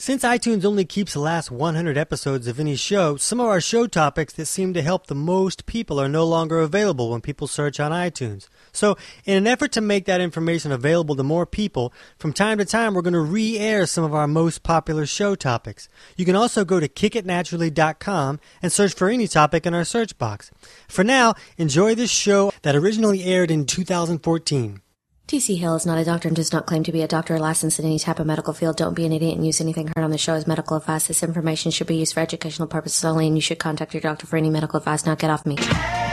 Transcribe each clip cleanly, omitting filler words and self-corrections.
Since iTunes only keeps the last 100 episodes of any show, some of our show topics that seem to help the most people are no longer available when people search on iTunes. So, in an effort to make that information available to more people, from time to time we're going to re-air some of our most popular show topics. You can also go to kickitnaturally.com and search for any topic in our search box. For now, enjoy this show that originally aired in 2014. T.C. Hale is not a doctor and does not claim to be a doctor or licensed in any type of medical field. Don't be an idiot and use anything heard on the show as medical advice. This information should be used for educational purposes only, and you should contact your doctor for any medical advice. Now get off me.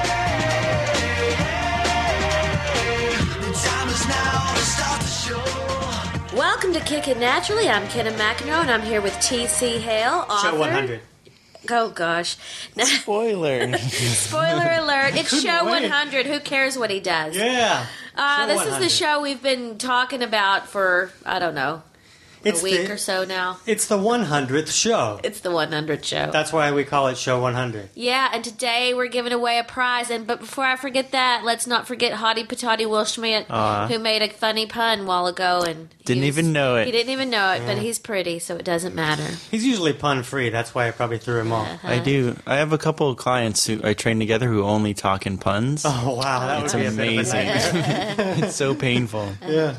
Welcome to Kick It Naturally. I'm Kenna McEnroe, and I'm here with T.C. Hale, author. Show 100. Oh, gosh. Spoiler. Spoiler alert. It's Show 100. Who cares what he does? Yeah. This is the show we've been talking about for, I don't know, a week or so now. It's the 100th show. It's the 100th show. That's why we call it Show 100. Yeah, and today we're giving away a prize. But before I forget that, let's not forget Hottie Patati Will Schmidt, who made a funny pun a while ago. And Didn't even know it. He didn't even know it, but he's pretty, so it doesn't matter. He's usually pun-free. That's why I probably threw him off. I do. I have a couple of clients who I train together who only talk in puns. Oh, wow. That It's would be amazing. a bit of a nightmare. It's so painful. Yeah.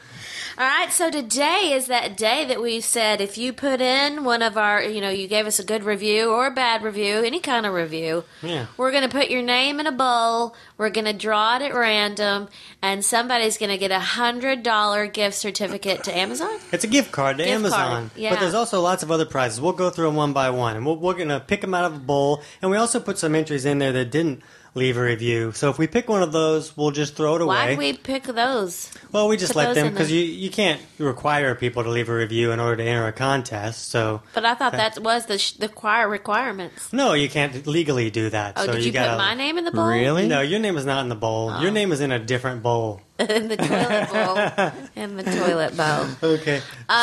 All right, so today is that day that we said if you put in one of our, you gave us a good review or a bad review, any kind of review, we're going to put your name in a bowl, we're going to draw it at random, and somebody's going to get a $100 gift certificate to Amazon? It's a gift card to Amazon. Yeah. But there's also lots of other prizes. We'll go through them one by one, and we're going to pick them out of a bowl, and we also put some entries in there that didn't leave a review. So if we pick one of those, we'll just throw it away. Why did we pick those? Well, we just Put let those them, in because the- you can't require people to leave a review in order to enter a contest. So But I thought that was the choir requirements. no, you can't legally do that. Oh, so did you gotta, put my name in the bowl? Really? No, your name is not in the bowl. Your name is in a different bowl. In the toilet bowl. In the toilet bowl. Okay.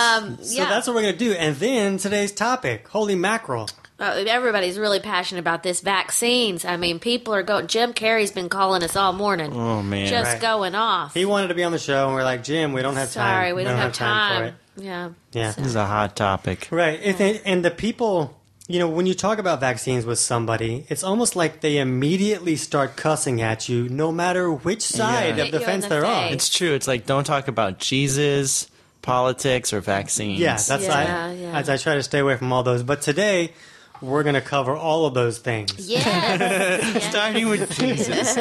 So that's what we're going to do. And then today's topic, holy mackerel. Everybody's really passionate about this vaccines. I mean, people are going. Jim Carrey's been calling us all morning. Oh, man. Just Right. going off. He wanted to be on the show, and we're like, Jim, we don't have time. Sorry, we don't have time. for it. Yeah. Yeah. This is a hot topic. Right. And the people, when you talk about vaccines with somebody, it's almost like they immediately start cussing at you no matter which side of the Hit you in fence the they're on. face. It's true. It's like, don't talk about Jesus, politics, or vaccines. Yeah, that's as I try to stay away from all those. But today, we're going to cover all of those things. Yes. Starting with Jesus.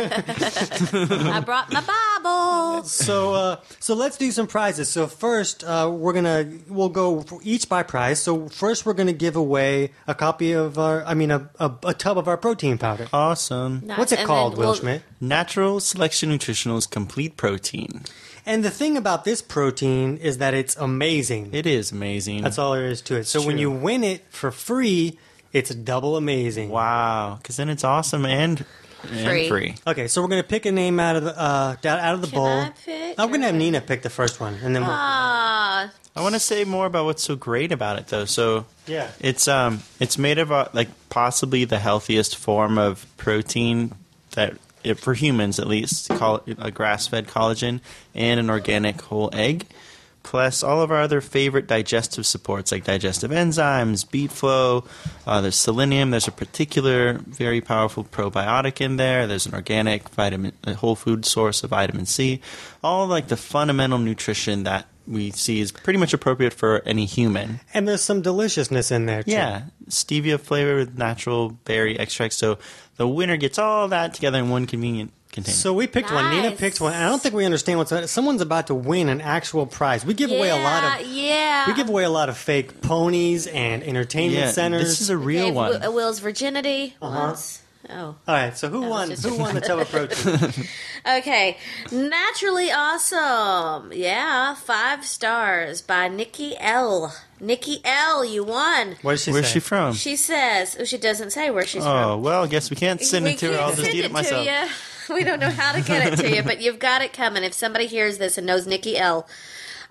I brought my Bible. So let's do some prizes. So first, we'll go for each by prize. So first, we're gonna give away a copy of a tub of our protein powder. Awesome. Nice. What's it And called, then Will we'll- Schmidt? Natural Selection Nutritionals Complete Protein. And the thing about this protein is that it's amazing. It is amazing. That's all there is to it. So when true. you win it for free, it's double amazing. Wow. Because then it's awesome and free. Okay, so we're gonna pick a name out of the bowl. I pick? I'm gonna have Nina pick the first one, and then we'll. Ah, I want to say more about what's so great about it, though. So Yeah. it's made of possibly the healthiest form of protein for humans, at least, call it a grass-fed collagen and an organic whole egg. Plus all of our other favorite digestive supports like digestive enzymes, beet flow, there's selenium, there's a particular very powerful probiotic in there, there's an organic a whole food source of vitamin C, all like the fundamental nutrition that we see is pretty much appropriate for any human. And there's some deliciousness in there too. Yeah, stevia flavor with natural berry extract, so the winner gets all that together in one convenient container. So we picked one. Nina Nice. picked one. I don't think we understand what's. Someone's about to win an actual prize. We give away a lot of. Yeah. We give away a lot of fake ponies and entertainment centers. this is a real Gave one. Will's virginity once. Oh. All right. So who won? just- Who won the tub of protein? Okay. Naturally Awesome. Yeah. 5 stars by Nikki L. Nikki L, you won. What did she Where's say? she from? She says, she doesn't say where she's Oh, from. well, I guess we can't send it to her. I'll just send eat it myself. to you. We don't know how to get it to you, but you've got it coming if somebody hears this and knows Nikki L.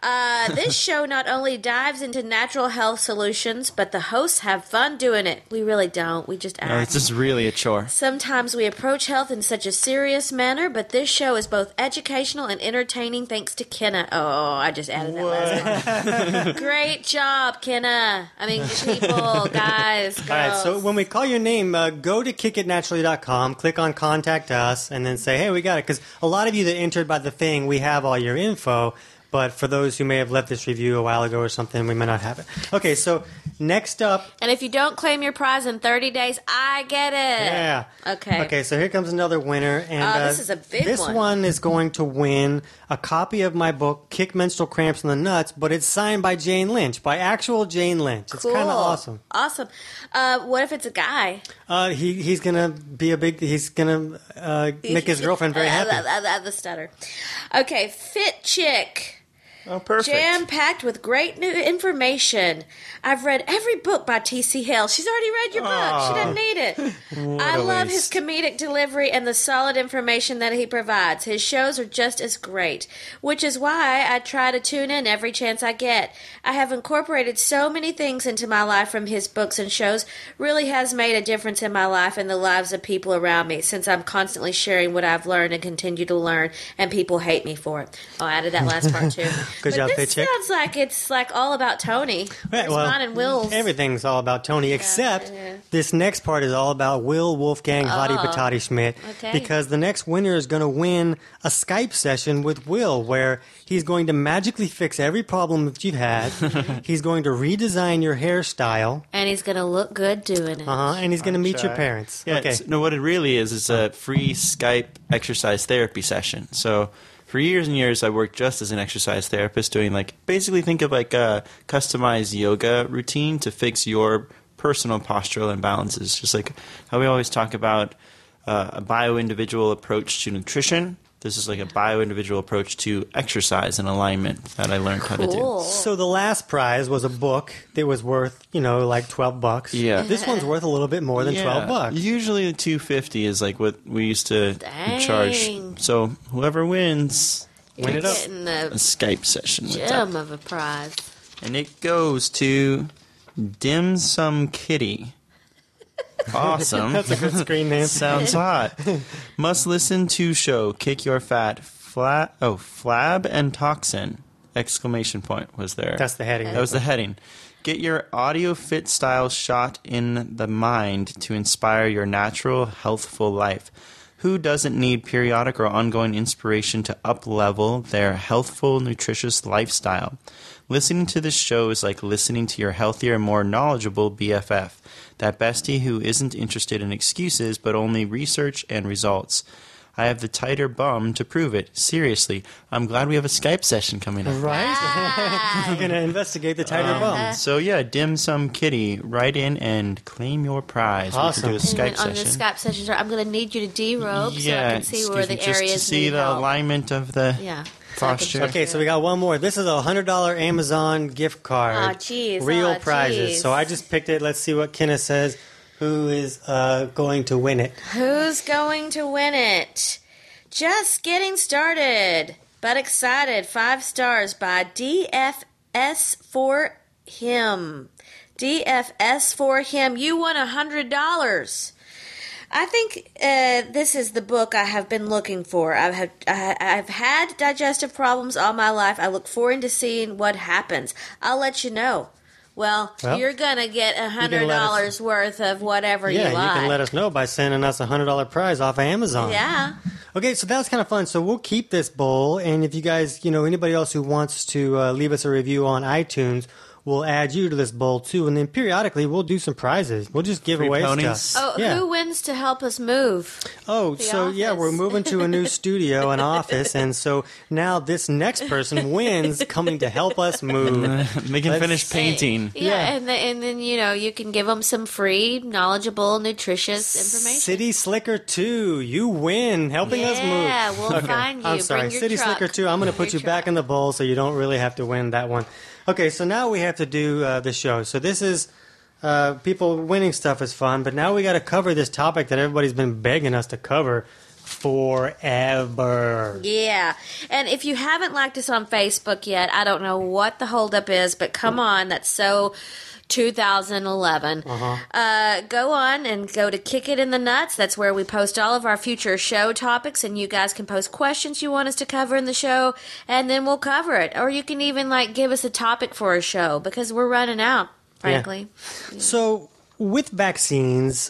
This show not only dives into natural health solutions, but the hosts have fun doing it. We really don't. We just act. No, it's just really a chore. Sometimes we approach health in such a serious manner, but this show is both educational and entertaining thanks to Kenna. Oh, I just added that last one. Great job, Kenna. I mean, people, guys, girls. All right, so when we call your name, go to kickitnaturally.com, click on Contact Us, and then say, hey, we got it. Because a lot of you that entered by the thing, we have all your info. But for those who may have left this review a while ago or something, we may not have it. Okay, so next up... And if you don't claim your prize in 30 days, I get it. Yeah. Okay. Okay, so here comes another winner. And this is a big one. This one is going to win a copy of my book, Kick Menstrual Cramps in the Nuts, but it's signed by Jane Lynch, by actual Jane Lynch. It's Cool. kind of awesome. Awesome. What if it's a guy? He's going to be he's going to make his girlfriend very happy. The stutter. Okay, Fit Chick. Oh, perfect. Jam-packed with great new information. I've read every book by T.C. Hill. She's already read your book. She doesn't need it. I love his comedic delivery and the solid information that he provides. His shows are just as great, which is why I try to tune in every chance I get. I have incorporated so many things into my life from his books and shows. Really has made a difference in my life and the lives of people around me, since I'm constantly sharing what I've learned and continue to learn, and people hate me for it. Oh, I added that last part, too. Good job, this Fit Chick. sounds like it's like all about Tony. Right, It's mine and Will's. Everything's all about Tony, except yeah. this next part is all about Will Wolfgang Hottie Patati Schmidt. Okay. Because the next winner is going to win a Skype session with Will, where he's going to magically fix every problem that you've had. He's going to redesign your hairstyle. And he's going to look good doing it. And he's going to meet your parents. Yeah, Okay. no, what it really is a free Skype exercise therapy session. So for years and years, I worked just as an exercise therapist, doing basically think of like a customized yoga routine to fix your personal postural imbalances. Just like how we always talk about a bio-individual approach to nutrition. This is like a bio-individual approach to exercise and alignment that I learned how to do. So the last prize was a book that was worth, like $12. Yeah. This one's worth a little bit more than $12. Usually the $250 is like what we used to charge. So whoever wins, Win it up. Getting a the Skype session with gem that. of a prize. And it goes to Dim Sum Kitty. Awesome. That's a good screen name. Sounds hot. Must listen to show Kick Your Fat Flab and Toxin! Exclamation point was there. That's the heading. That was the heading. Get your audio fit style shot in the mind to inspire your natural, healthful life. Who doesn't need periodic or ongoing inspiration to up-level their healthful, nutritious lifestyle? Listening to this show is like listening to your healthier, more knowledgeable BFF. That bestie who isn't interested in excuses, but only research and results. I have the tighter bum to prove it. Seriously, I'm glad we have a Skype session coming up. Right? You're going to investigate the tighter bum. So yeah, Dim Sum Kitty, write in and claim your prize. Awesome. We can do a And Skype then on the session. Skype sessions, I'm going to need you to derobe so I can see where the just areas to see need the help. alignment of the Yeah. posture. Okay, so we got one more. This is a $100 Amazon gift card. Aw, jeez. Real Aw, prizes. jeez. So I just picked it. Let's see what Kenneth says. Who is going to win it? Who's going to win it? Just getting started, but excited. 5 stars by DFS for him. DFS for him. You won $100. I think this is the book I have been looking for. I've had digestive problems all my life. I look forward to seeing what happens. I'll let you know. Well, you're going to get $100 worth of whatever you like. Yeah, you can let us know by sending us a $100 prize off of Amazon. Yeah. Okay, so that was kind of fun. So we'll keep this bowl, and if you guys, anybody else who wants to leave us a review on iTunes, we'll add you to this bowl too, and then periodically we'll do some prizes. We'll just give Free away ponies. stuff. Oh, who wins to help us move? Oh, The so yeah, office. we're moving to a new studio, an office, and so now this next person wins coming to help us move. They can finish painting. Yeah, and then you can give them some free, knowledgeable, nutritious information. City Slicker 2, you win helping us move. Yeah, we'll find you. I'm sorry, Bring your City truck. Slicker 2, I'm going to put you Your back truck. in the bowl so you don't really have to win that one. Okay, so now we have to do the show. So this is people winning stuff is fun, but now we got to cover this topic that everybody's been begging us to cover forever. Yeah. And if you haven't liked us on Facebook yet, I don't know what the holdup is, but come on. That's so 2011. Go on and go to Kick It in the Nuts. That's where we post all of our future show topics, and you guys can post questions you want us to cover in the show, and then we'll cover it. Or you can even give us a topic for a show, because we're running out, frankly. Yeah. So with vaccines,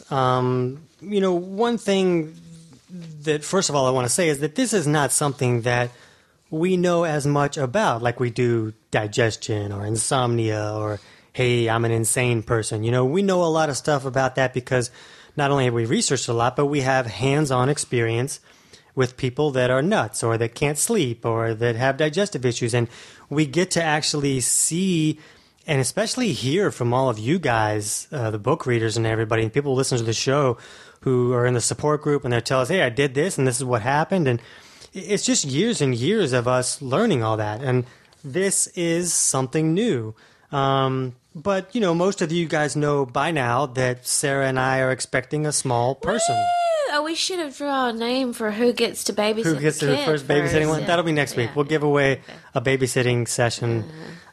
one thing that, first of all, I want to say is that this is not something that we know as much about, like we do digestion or insomnia or, hey, I'm an insane person. We know a lot of stuff about that because not only have we researched a lot, but we have hands-on experience with people that are nuts or that can't sleep or that have digestive issues. And we get to actually see and especially hear from all of you guys, the book readers and everybody, and people who listen to the show who are in the support group, and they tell us, hey, I did this, and this is what happened. And it's just years and years of us learning all that. And this is something new. But, most of you guys know by now that Sarah and I are expecting a small person. Oh, we should have drawn a name for who gets to babysit. Who gets to the first babysitting one? Yeah. That'll be next week. We'll give away a babysitting session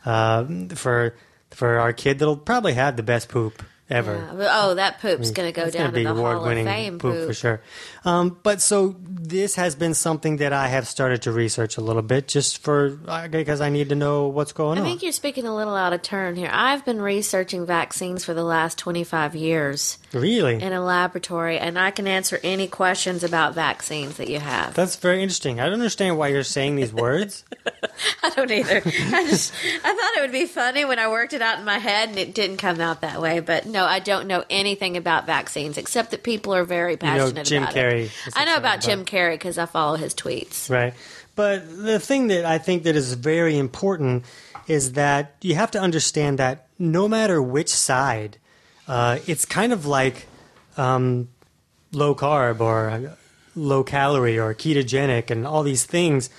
for our kid that'll probably have the best poop ever. Yeah. Oh, that poop's going to go down in the Hall of Fame poop for sure. But so this has been something that I have started to research a little bit just because I need to know what's going on. I think you're speaking a little out of turn here. I've been researching vaccines for the last 25 years. Really? In a laboratory, and I can answer any questions about vaccines that you have. That's very interesting. I don't understand why you're saying these words. I don't either. I thought it would be funny when I worked it out in my head, and it didn't come out that way. But no, I don't know anything about vaccines except that people are very passionate Jim about Carrey it. I know about Jim Carrey because I follow his tweets. Right. But the thing that I think that is very important is that you have to understand that no matter which side, it's kind of like low carb or low calorie or ketogenic and all these things.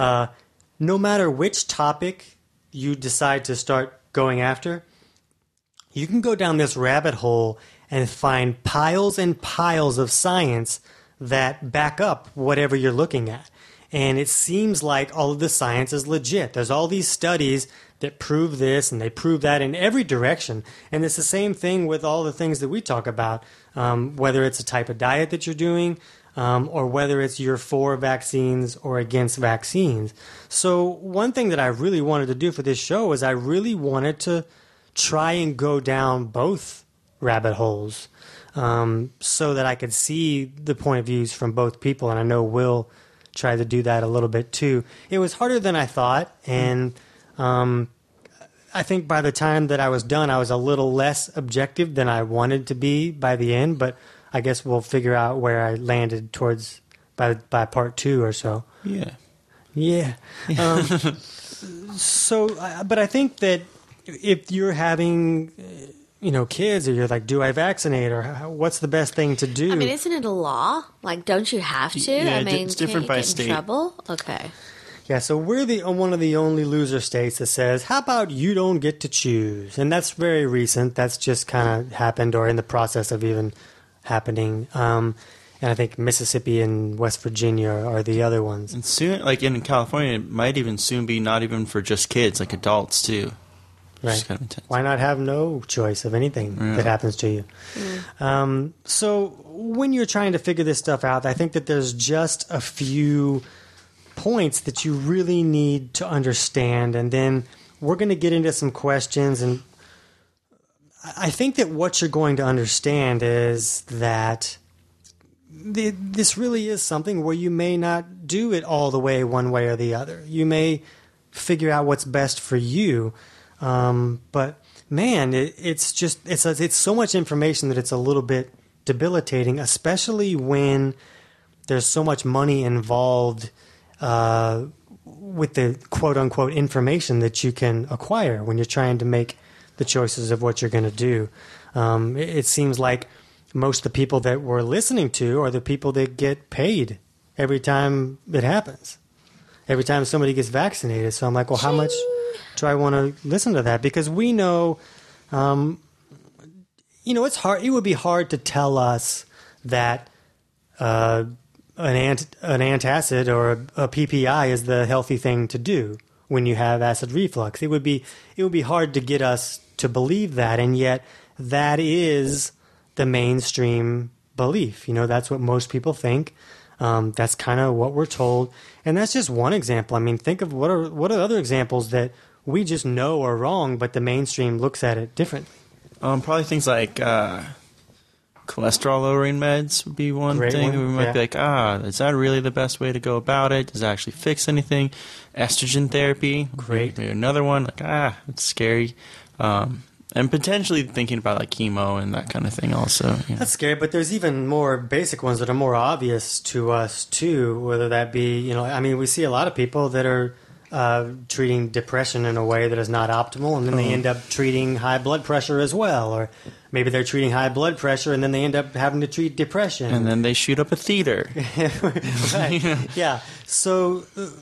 No matter which topic you decide to start going after, you can go down this rabbit hole and find piles and piles of science that back up whatever you're looking at. And it seems like all of the science is legit. There's all these studies that prove this and they prove that in every direction. And it's the same thing with all the things that we talk about, whether it's a type of diet that you're doing, or whether it's you're for vaccines or against vaccines. So one thing that I really wanted to do for this show is I really wanted to try and go down both rabbit holes so that I could see the point of views from both people. And I know Will tried to do that a little bit too. It was harder than I thought, and I think by the time that I was done, I was a little less objective than I wanted to be by the end, but I guess we'll figure out where I landed towards by part 2 or so. Yeah. But I think that if you're having, kids, or you're like, do I vaccinate, or what's the best thing to do? I mean, isn't it a law? Like, don't you have to? Yeah, I mean, it's different by state. In trouble? Okay. Yeah, so we're one of the only loser states that says, how about you don't get to choose? And that's very recent. That's just kind of happened or in the process of even happening. And I think Mississippi and West Virginia are the other ones. And soon, like in California, it might even soon be not even for just kids, like adults too. Right. Kind of intense. Why not have no choice of anything that happens to you? So when you're trying to figure this stuff out, I think that there's just a few points that you really need to understand, and then we're going to get into some questions. And I think that what you're going to understand is that this really is something where you may not do it all the way one way or the other. You may figure out what's best for you. But man, it's so much information that it's a little bit debilitating, especially when there's so much money involved with the quote unquote information that you can acquire when you're trying to make the choices of what you're going to do. It seems like most of the people that we're listening to are the people that get paid every time it happens, every time somebody gets vaccinated. So I'm like, well, how much do I want to listen to that? Because we know, it's hard. It would be hard to tell us that an antacid or a PPI is the healthy thing to do when you have acid reflux. It would be hard to get us to believe that, and yet that is the mainstream belief. That's what most people think. That's kind of what we're told, and that's just one example. I mean, think of what are other examples that we just know are wrong, but the mainstream looks at it differently. Probably things like cholesterol lowering meds would be one thing. We might be like, is that really the best way to go about it? Does it actually fix anything? Estrogen therapy, great. Maybe another one, like, it's scary. And potentially thinking about like chemo and that kind of thing also. That's scary, but there's even more basic ones that are more obvious to us too, whether that be, we see a lot of people that are treating depression in a way that is not optimal, and then they end up treating high blood pressure as well, or maybe they're treating high blood pressure and then they end up having to treat depression. And then they shoot up a theater. Right. Yeah. So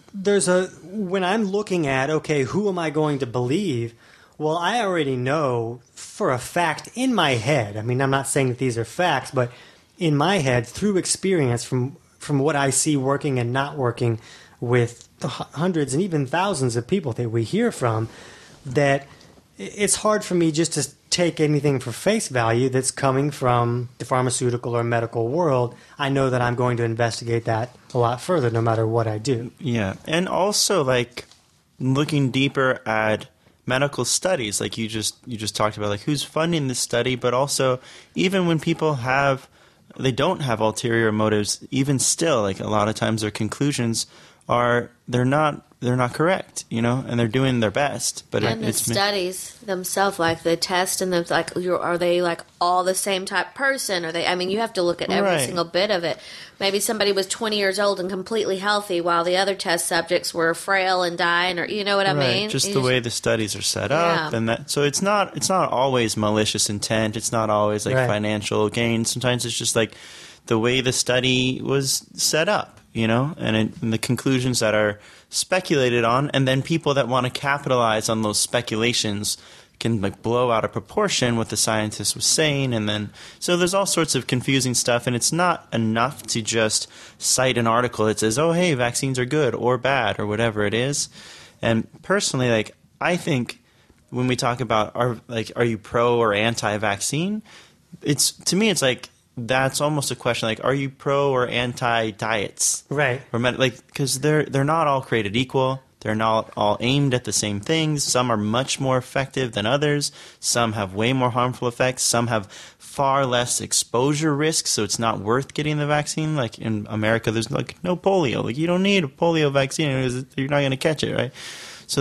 when I'm looking at, okay, who am I going to believe? Well, I already know for a fact in my head. I mean, I'm not saying that these are facts, but in my head, through experience, from what I see working and not working with hundreds and even thousands of people that we hear from, that it's hard for me just to take anything for face value that's coming from the pharmaceutical or medical world. I know that I'm going to investigate that a lot further no matter what I do. Yeah. And also, like, looking deeper at medical studies, like you just talked about, like who's funding this study, but also even when people they don't have ulterior motives, even still, like a lot of times their conclusions are they're not correct, and they're doing their best. But the studies themselves, like the test, and the like, are they like all the same type person? Are they? I mean, you have to look at every single bit of it. Maybe somebody was 20 years old and completely healthy, while the other test subjects were frail and dying, or what I mean? Just the way the studies are set up, and that. So it's not always malicious intent. It's not always like financial gain. Sometimes it's just like the way the study was set up, and the conclusions that are speculated on, and then people that want to capitalize on those speculations can like blow out of proportion what the scientist was saying, and then so there's all sorts of confusing stuff, and it's not enough to just cite an article that says, oh hey, vaccines are good or bad or whatever it is. And personally, like, I think when we talk about are you pro or anti-vaccine, to me it's like that's almost a question like, are you pro or anti diets? Right. Or because they're not all created equal. They're not all aimed at the same things. Some are much more effective than others. Some have way more harmful effects. Some have far less exposure risk, so it's not worth getting the vaccine. Like in America, there's like no polio. Like you don't need a polio vaccine because you're not going to catch it, right? So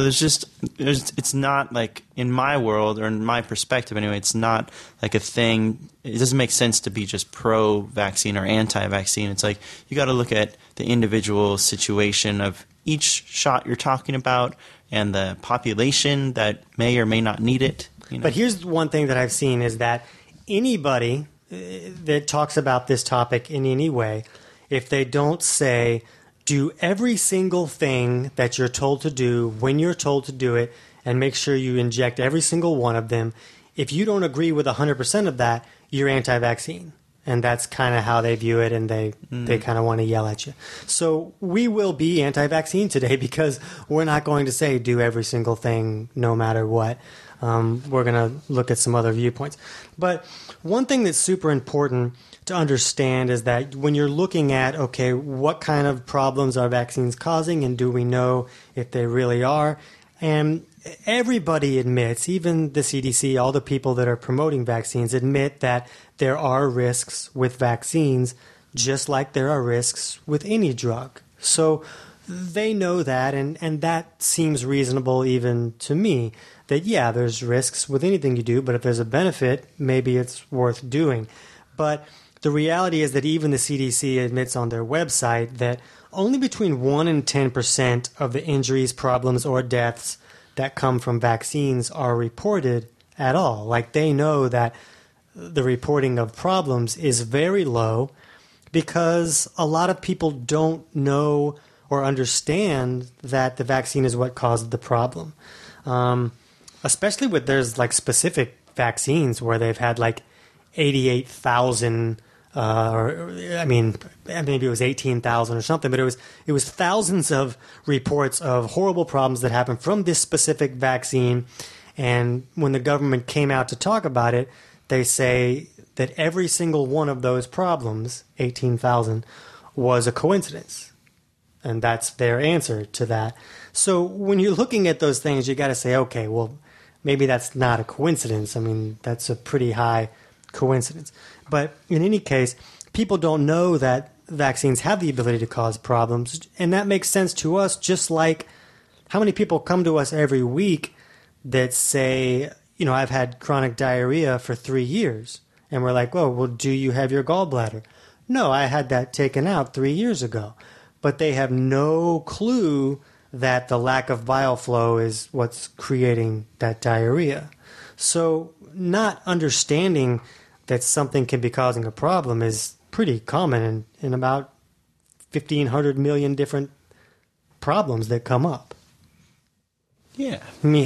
it's not like, in my world, or in my perspective anyway, it's not like a thing. It doesn't make sense to be just pro-vaccine or anti-vaccine. It's like you got to look at the individual situation of each shot you're talking about and the population that may or may not need it. But here's one thing that I've seen is that anybody that talks about this topic in any way, if they don't say, do every single thing that you're told to do when you're told to do it, and make sure you inject every single one of them. If you don't agree with 100% of that, you're anti-vaccine. And that's kind of how they view it, and they kind of want to yell at you. So we will be anti-vaccine today because we're not going to say do every single thing no matter what. We're going to look at some other viewpoints. But one thing that's super important to understand is that when you're looking at, okay, what kind of problems are vaccines causing, and do we know if they really are? And everybody admits, even the CDC, all the people that are promoting vaccines admit that there are risks with vaccines, just like there are risks with any drug. So they know that, and that seems reasonable even to me, that, yeah, there's risks with anything you do, but if there's a benefit, maybe it's worth doing. But the reality is that even the CDC admits on their website that only between 1 and 10% of the injuries, problems, or deaths that come from vaccines are reported at all. Like, they know that the reporting of problems is very low because a lot of people don't know or understand that the vaccine is what caused the problem. Especially with there's like specific vaccines where they've had like 88,000 maybe it was 18,000 or something, but it was thousands of reports of horrible problems that happened from this specific vaccine. And when the government came out to talk about it, they say that every single one of those problems, 18,000, was a coincidence. And that's their answer to that. So when you're looking at those things, you got to say, okay, well, maybe that's not a coincidence. I mean, that's a pretty high coincidence. But in any case, people don't know that vaccines have the ability to cause problems. And that makes sense to us, just like how many people come to us every week that say, I've had chronic diarrhea for 3 years. And we're like, well, do you have your gallbladder? No, I had that taken out 3 years ago. But they have no clue that the lack of bile flow is what's creating that diarrhea. So not understanding that something can be causing a problem is pretty common in about 1,500 million different problems that come up. Yeah.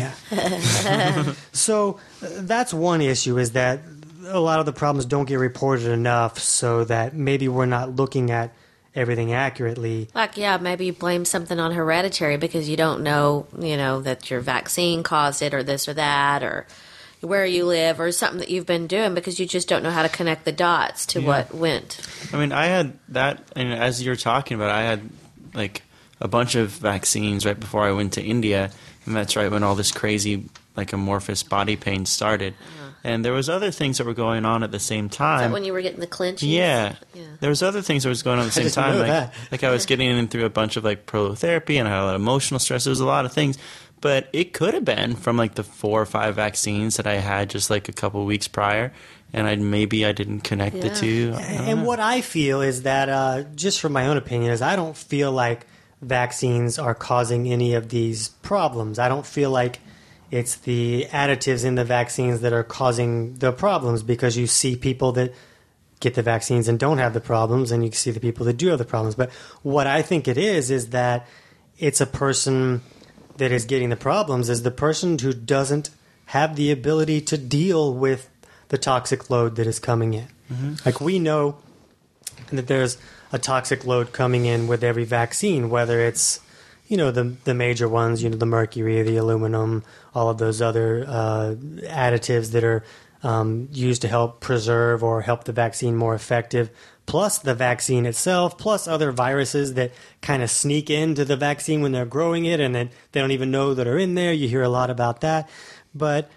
So that's one issue, is that a lot of the problems don't get reported enough, so that maybe we're not looking at everything accurately. Maybe you blame something on hereditary because you don't know, that your vaccine caused it or this or that or where you live or something that you've been doing because you just don't know how to connect the dots to what went. I mean, I had that, and as you're talking about, I had like a bunch of vaccines right before I went to India, and that's right when all this crazy like amorphous body pain started. And there was other things that were going on at the same time. Is that when you were getting the clenches? Yeah. There was other things that was going on at the same time. Like I was getting in through a bunch of like prolotherapy, and I had a lot of emotional stress. There was a lot of things. But it could have been from like the 4 or 5 vaccines that I had just like a couple of weeks prior. And I didn't connect the two. And what I feel is that, just from my own opinion, is I don't feel like vaccines are causing any of these problems. I don't feel like it's the additives in the vaccines that are causing the problems, because you see people that get the vaccines and don't have the problems, and you see the people that do have the problems. But what I think it is that it's a person that is getting the problems is the person who doesn't have the ability to deal with the toxic load that is coming in. Mm-hmm. Like, we know that there's a toxic load coming in with every vaccine, whether it's the major ones, the mercury, the aluminum, all of those other additives that are used to help preserve or help the vaccine more effective, plus the vaccine itself, plus other viruses that kind of sneak into the vaccine when they're growing it, and then they don't even know that are in there. You hear a lot about that. But,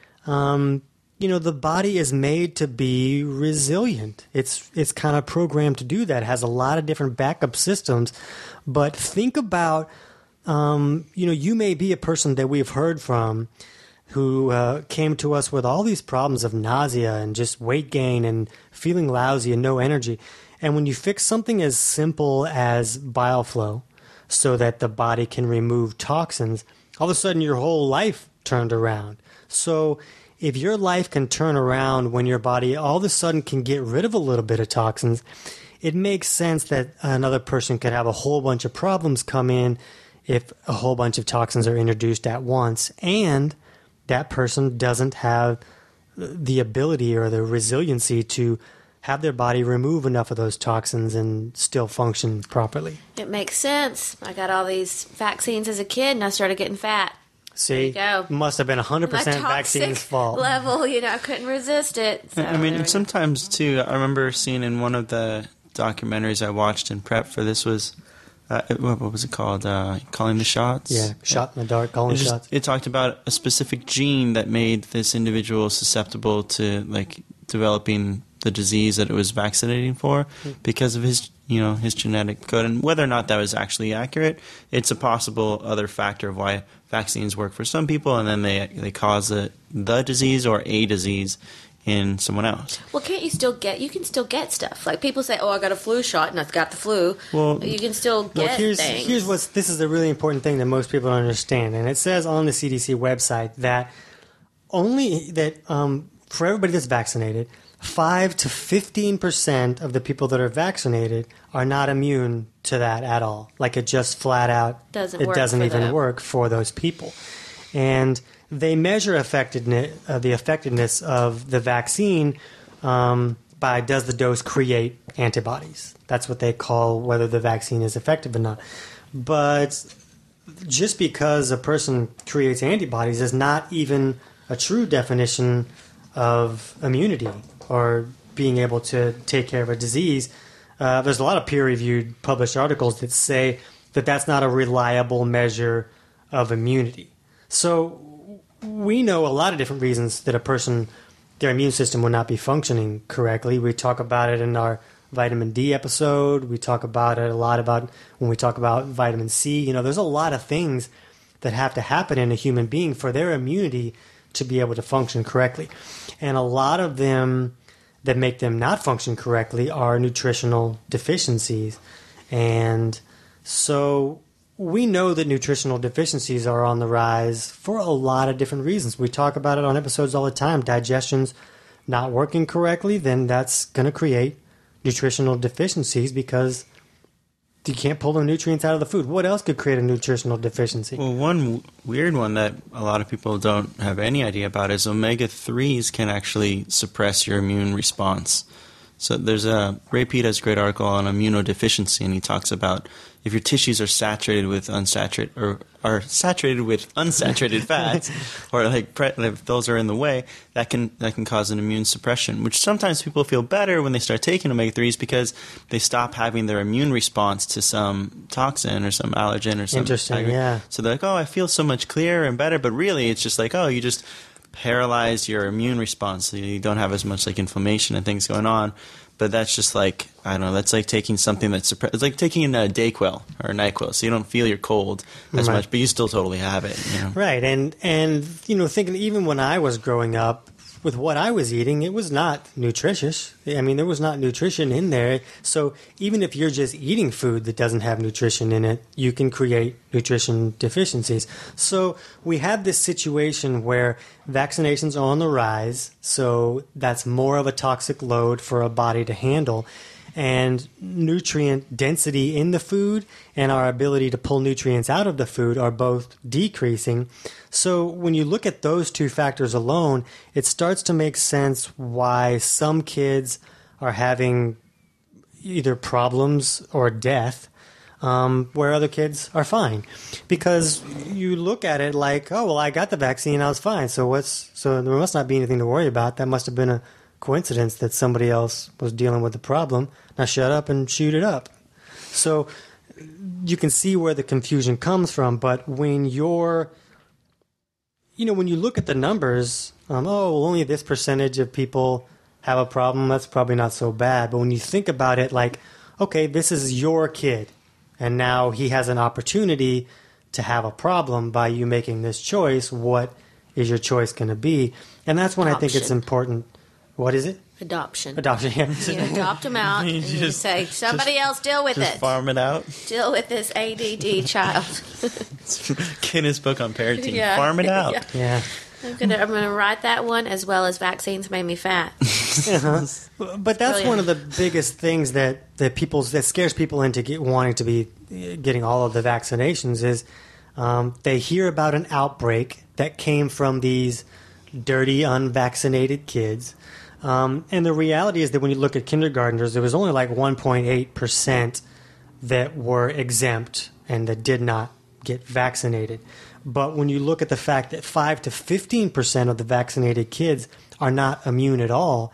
the body is made to be resilient. It's kind of programmed to do that. It has a lot of different backup systems. But think about... you may be a person that we've heard from who came to us with all these problems of nausea and just weight gain and feeling lousy and no energy. And when you fix something as simple as bile flow so that the body can remove toxins, all of a sudden your whole life turned around. So if your life can turn around when your body all of a sudden can get rid of a little bit of toxins, it makes sense that another person could have a whole bunch of problems come in if a whole bunch of toxins are introduced at once, and that person doesn't have the ability or the resiliency to have their body remove enough of those toxins and still function properly. It makes sense. I got all these vaccines as a kid, and I started getting fat. See, must have been 100% vaccine's fault. Level, I couldn't resist it. So and sometimes too, I remember seeing in one of the documentaries I watched in prep for this was... what was it called? Calling the Shots? Yeah, Shot in the Dark, Calling Shots. It talked about a specific gene that made this individual susceptible to like developing the disease that it was vaccinating for because of his genetic code. And whether or not that was actually accurate, it's a possible other factor of why vaccines work for some people, and then they cause the disease or a disease in someone else. Well, you can still get stuff. Like, people say, I got a flu shot and I've got the flu. Well, you can still get things. This is a really important thing that most people don't understand. And it says on the CDC website that for everybody that's vaccinated, 5 to 15% of the people that are vaccinated are not immune to that at all. Like, it just flat out doesn't even work for those people. And they measure the effectiveness of the vaccine by does the dose create antibodies. That's what they call whether the vaccine is effective or not. But just because a person creates antibodies is not even a true definition of immunity or being able to take care of a disease. There's a lot of peer-reviewed published articles that say that that's not a reliable measure of immunity. So we know a lot of different reasons that a person, their immune system will not be functioning correctly. We talk about it in our vitamin D episode. We talk about it a lot about when we talk about vitamin C. You know, there's a lot of things that have to happen in a human being for their immunity to be able to function correctly. And a lot of them that make them not function correctly are nutritional deficiencies. And so we know that nutritional deficiencies are on the rise for a lot of different reasons. We talk about it on episodes all the time. Digestion's not working correctly, then that's going to create nutritional deficiencies because you can't pull the nutrients out of the food. What else could create a nutritional deficiency? Well, one weird one that a lot of people don't have any idea about is omega-3s can actually suppress your immune response. So there's Ray Peat has a great article on immunodeficiency, and he talks about if your tissues are saturated with unsaturated fats, or if those are in the way, that can cause an immune suppression. Which sometimes people feel better when they start taking omega-3s because they stop having their immune response to some toxin or some allergen or something. Interesting, yeah. So they're like, oh, I feel so much clearer and better, but really it's just like, oh, you just paralyzed your immune response. So you don't have as much like inflammation and things going on. But that's just like, I don't know, that's like taking something that's it's like taking a Dayquil or a NyQuil, so you don't feel your cold as much, but you still totally have it. You know? Right, and you know, thinking even when I was growing up, with what I was eating, it was not nutritious. I mean, there was not nutrition in there. So even if you're just eating food that doesn't have nutrition in it, you can create nutrition deficiencies. So we have this situation where vaccinations are on the rise. So that's more of a toxic load for a body to handle. And nutrient density in the food and our ability to pull nutrients out of the food are both decreasing. So when you look at those two factors alone, it starts to make sense why some kids are having either problems or death, where other kids are fine. Because you look at it like, oh, well, I got the vaccine, I was fine. So there must not be anything to worry about. That must have been a coincidence that somebody else was dealing with the problem. Now shut up and shoot it up. So you can see where the confusion comes from, but when when you look at the numbers, only this percentage of people have a problem, that's probably not so bad. But when you think about it like, okay, this is your kid, and now he has an opportunity to have a problem by you making this choice, what is your choice going to be? And that's when I think it's important. What is it? Adoption, yeah. You adopt them out and you say, somebody else deal with it. Farm it out. Deal with this ADD child. Guinness Book on Parenting. Yeah. Farm it out. Yeah. I'm gonna write that one as well as vaccines made me fat. Uh-huh. But that's Brilliant. one of the biggest things that scares people into wanting to be getting all of the vaccinations is they hear about an outbreak that came from these dirty, unvaccinated kids. And the reality is that when you look at kindergartners, there was only like 1.8% that were exempt and that did not get vaccinated. But when you look at the fact that 5 to 15% of the vaccinated kids are not immune at all,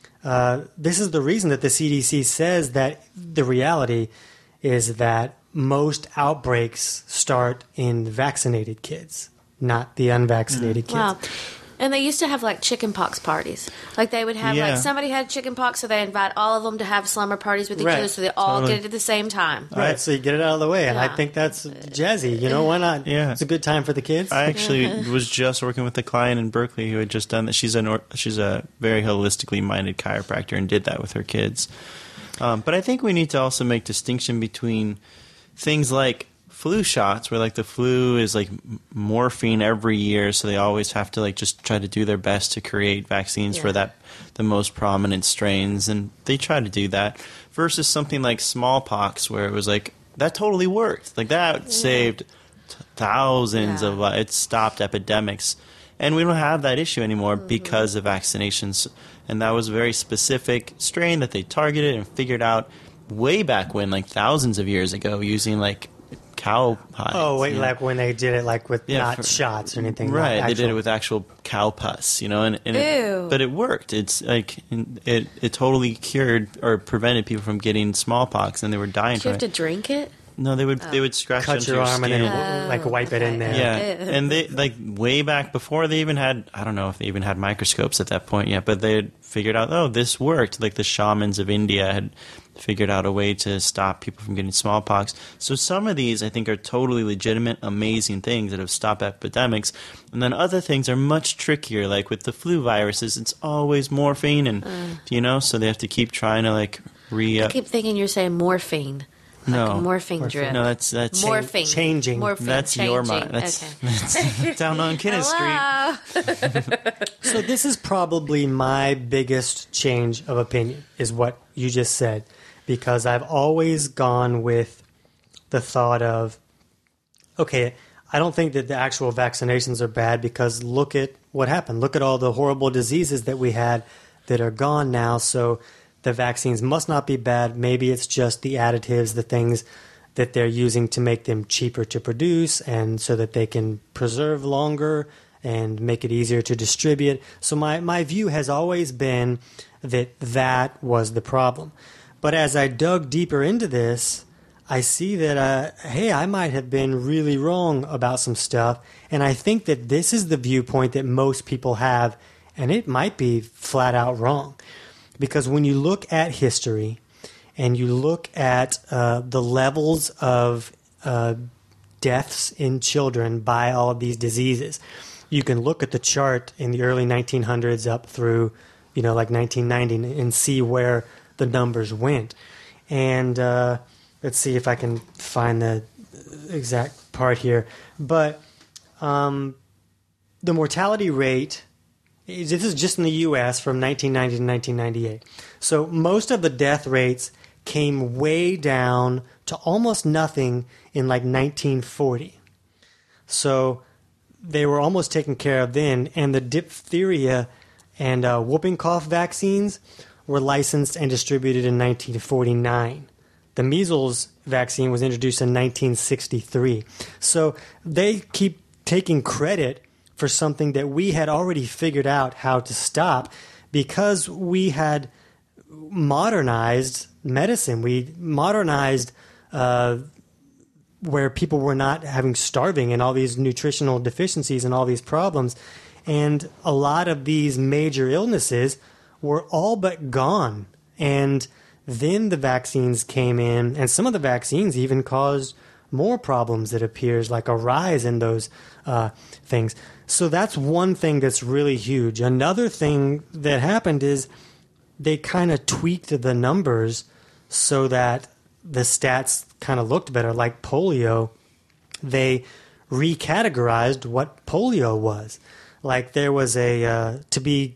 this is the reason that the CDC says that the reality is that most outbreaks start in vaccinated kids, not the unvaccinated kids. Wow. And they used to have like chickenpox parties. Like they would have like somebody had chickenpox, so they invite all of them to have slumber parties with each other, so they all get it at the same time. Right, so you get it out of the way, and I think that's jazzy. You know, why not? Yeah, it's a good time for the kids. I actually was just working with a client in Berkeley who had just done that. She's a very holistically minded chiropractor and did that with her kids. But I think we need to also make distinction between things like flu shots, where like the flu is like morphine every year, so they always have to like just try to do their best to create vaccines for the most prominent strains, and they try to do that, versus something like smallpox, where it was like that totally worked, like that saved thousands of it stopped epidemics. And we don't have that issue anymore because of vaccinations. And that was a very specific strain that they targeted and figured out way back when, like thousands of years ago, using like cow hides. Oh, wait, like when they did it like with shots or anything. Right, they did it with actual cow pus, and but it worked. It's like it totally cured or prevented people from getting smallpox, and they were dying from it. Did you have to drink it? No, they would scratch cut your arm skin. and then like wipe it in there. Yeah, and they like way back before they even had, I don't know if they even had microscopes at that point yet, but they had figured out, oh, this worked. Like the shamans of India had figured out a way to stop people from getting smallpox. So some of these I think are totally legitimate, amazing things that have stopped epidemics, and then other things are much trickier. Like with the flu viruses, it's always morphine, and so they have to keep trying to like I keep thinking you're saying morphine. No, like morphine drip. No, that's morphine. Changing. Morphine that's changing. Your mind. That's down on Kenneth Street. So this is probably my biggest change of opinion, is what you just said, because I've always gone with the thought of, okay, I don't think that the actual vaccinations are bad, because look at what happened. Look at all the horrible diseases that we had that are gone now. So the vaccines must not be bad. Maybe it's just the additives, the things that they're using to make them cheaper to produce, and so that they can preserve longer and make it easier to distribute. So my view has always been that was the problem. But as I dug deeper into this, I see that, hey, I might have been really wrong about some stuff. And I think that this is the viewpoint that most people have, and it might be flat out wrong. Because when you look at history and you look at the levels of deaths in children by all of these diseases, you can look at the chart in the early 1900s up through, like 1990 and see where the numbers went. And let's see if I can find the exact part here. But the mortality rate, this is just in the U.S. from 1990 to 1998. So most of the death rates came way down to almost nothing in like 1940. So they were almost taken care of then. And the diphtheria and whooping cough vaccines were licensed and distributed in 1949. The measles vaccine was introduced in 1963. So they keep taking credit for something that we had already figured out how to stop, because we had modernized medicine. We modernized where people were not starving and all these nutritional deficiencies and all these problems. And a lot of these major illnesses were all but gone. And then the vaccines came in, and some of the vaccines even caused more problems, it appears, like a rise in those things. So that's one thing that's really huge. Another thing that happened is they kind of tweaked the numbers so that the stats kind of looked better. Like polio, they recategorized what polio was. Like there was to be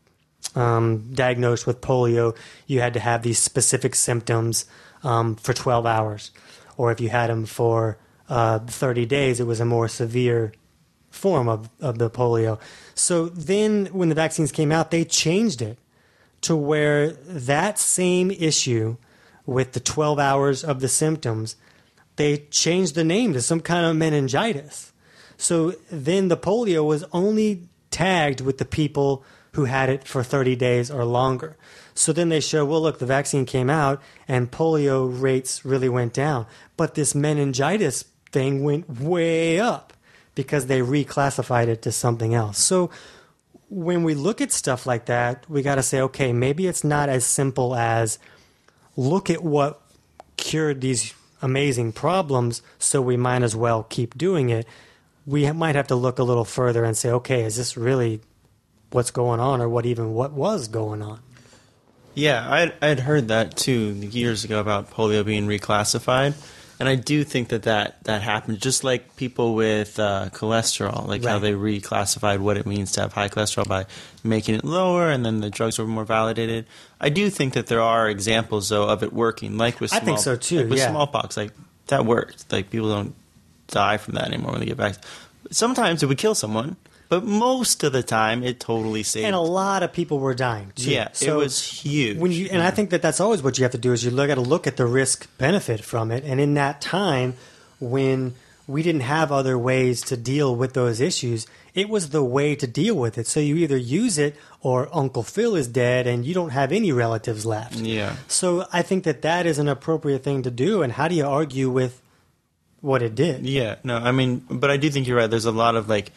diagnosed with polio, you had to have these specific symptoms for 12 hours. Or if you had them for 30 days, it was a more severe form of the polio. So then when the vaccines came out, they changed it to where that same issue with the 12 hours of the symptoms, they changed the name to some kind of meningitis. So then the polio was only tagged with the people who had it for 30 days or longer. So then they show, well, look, the vaccine came out and polio rates really went down. But this meningitis thing went way up because they reclassified it to something else. So when we look at stuff like that, we got to say, okay, maybe it's not as simple as look at what cured these amazing problems, so we might as well keep doing it. We might have to look a little further and say, okay, is this really what's going on, or what was going on? Yeah, I'd heard that too years ago about polio being reclassified. And I do think that happened, just like people with cholesterol, like how they reclassified what it means to have high cholesterol by making it lower, and then the drugs were more validated. I do think that there are examples, though, of it working, like with I think so too. Like with smallpox, like that worked. Like people don't die from that anymore when they get vaccinated. Sometimes it would kill someone, But most of the time, it totally saved. And a lot of people were dying, too. Yeah, so it was huge. And I think that's always what you have to do is you got to look at the risk-benefit from it. And in that time, when we didn't have other ways to deal with those issues, it was the way to deal with it. So you either use it or Uncle Phil is dead and you don't have any relatives left. Yeah. So I think that is an appropriate thing to do. And how do you argue with what it did? Yeah. No, I mean, but I do think you're right. There's a lot of like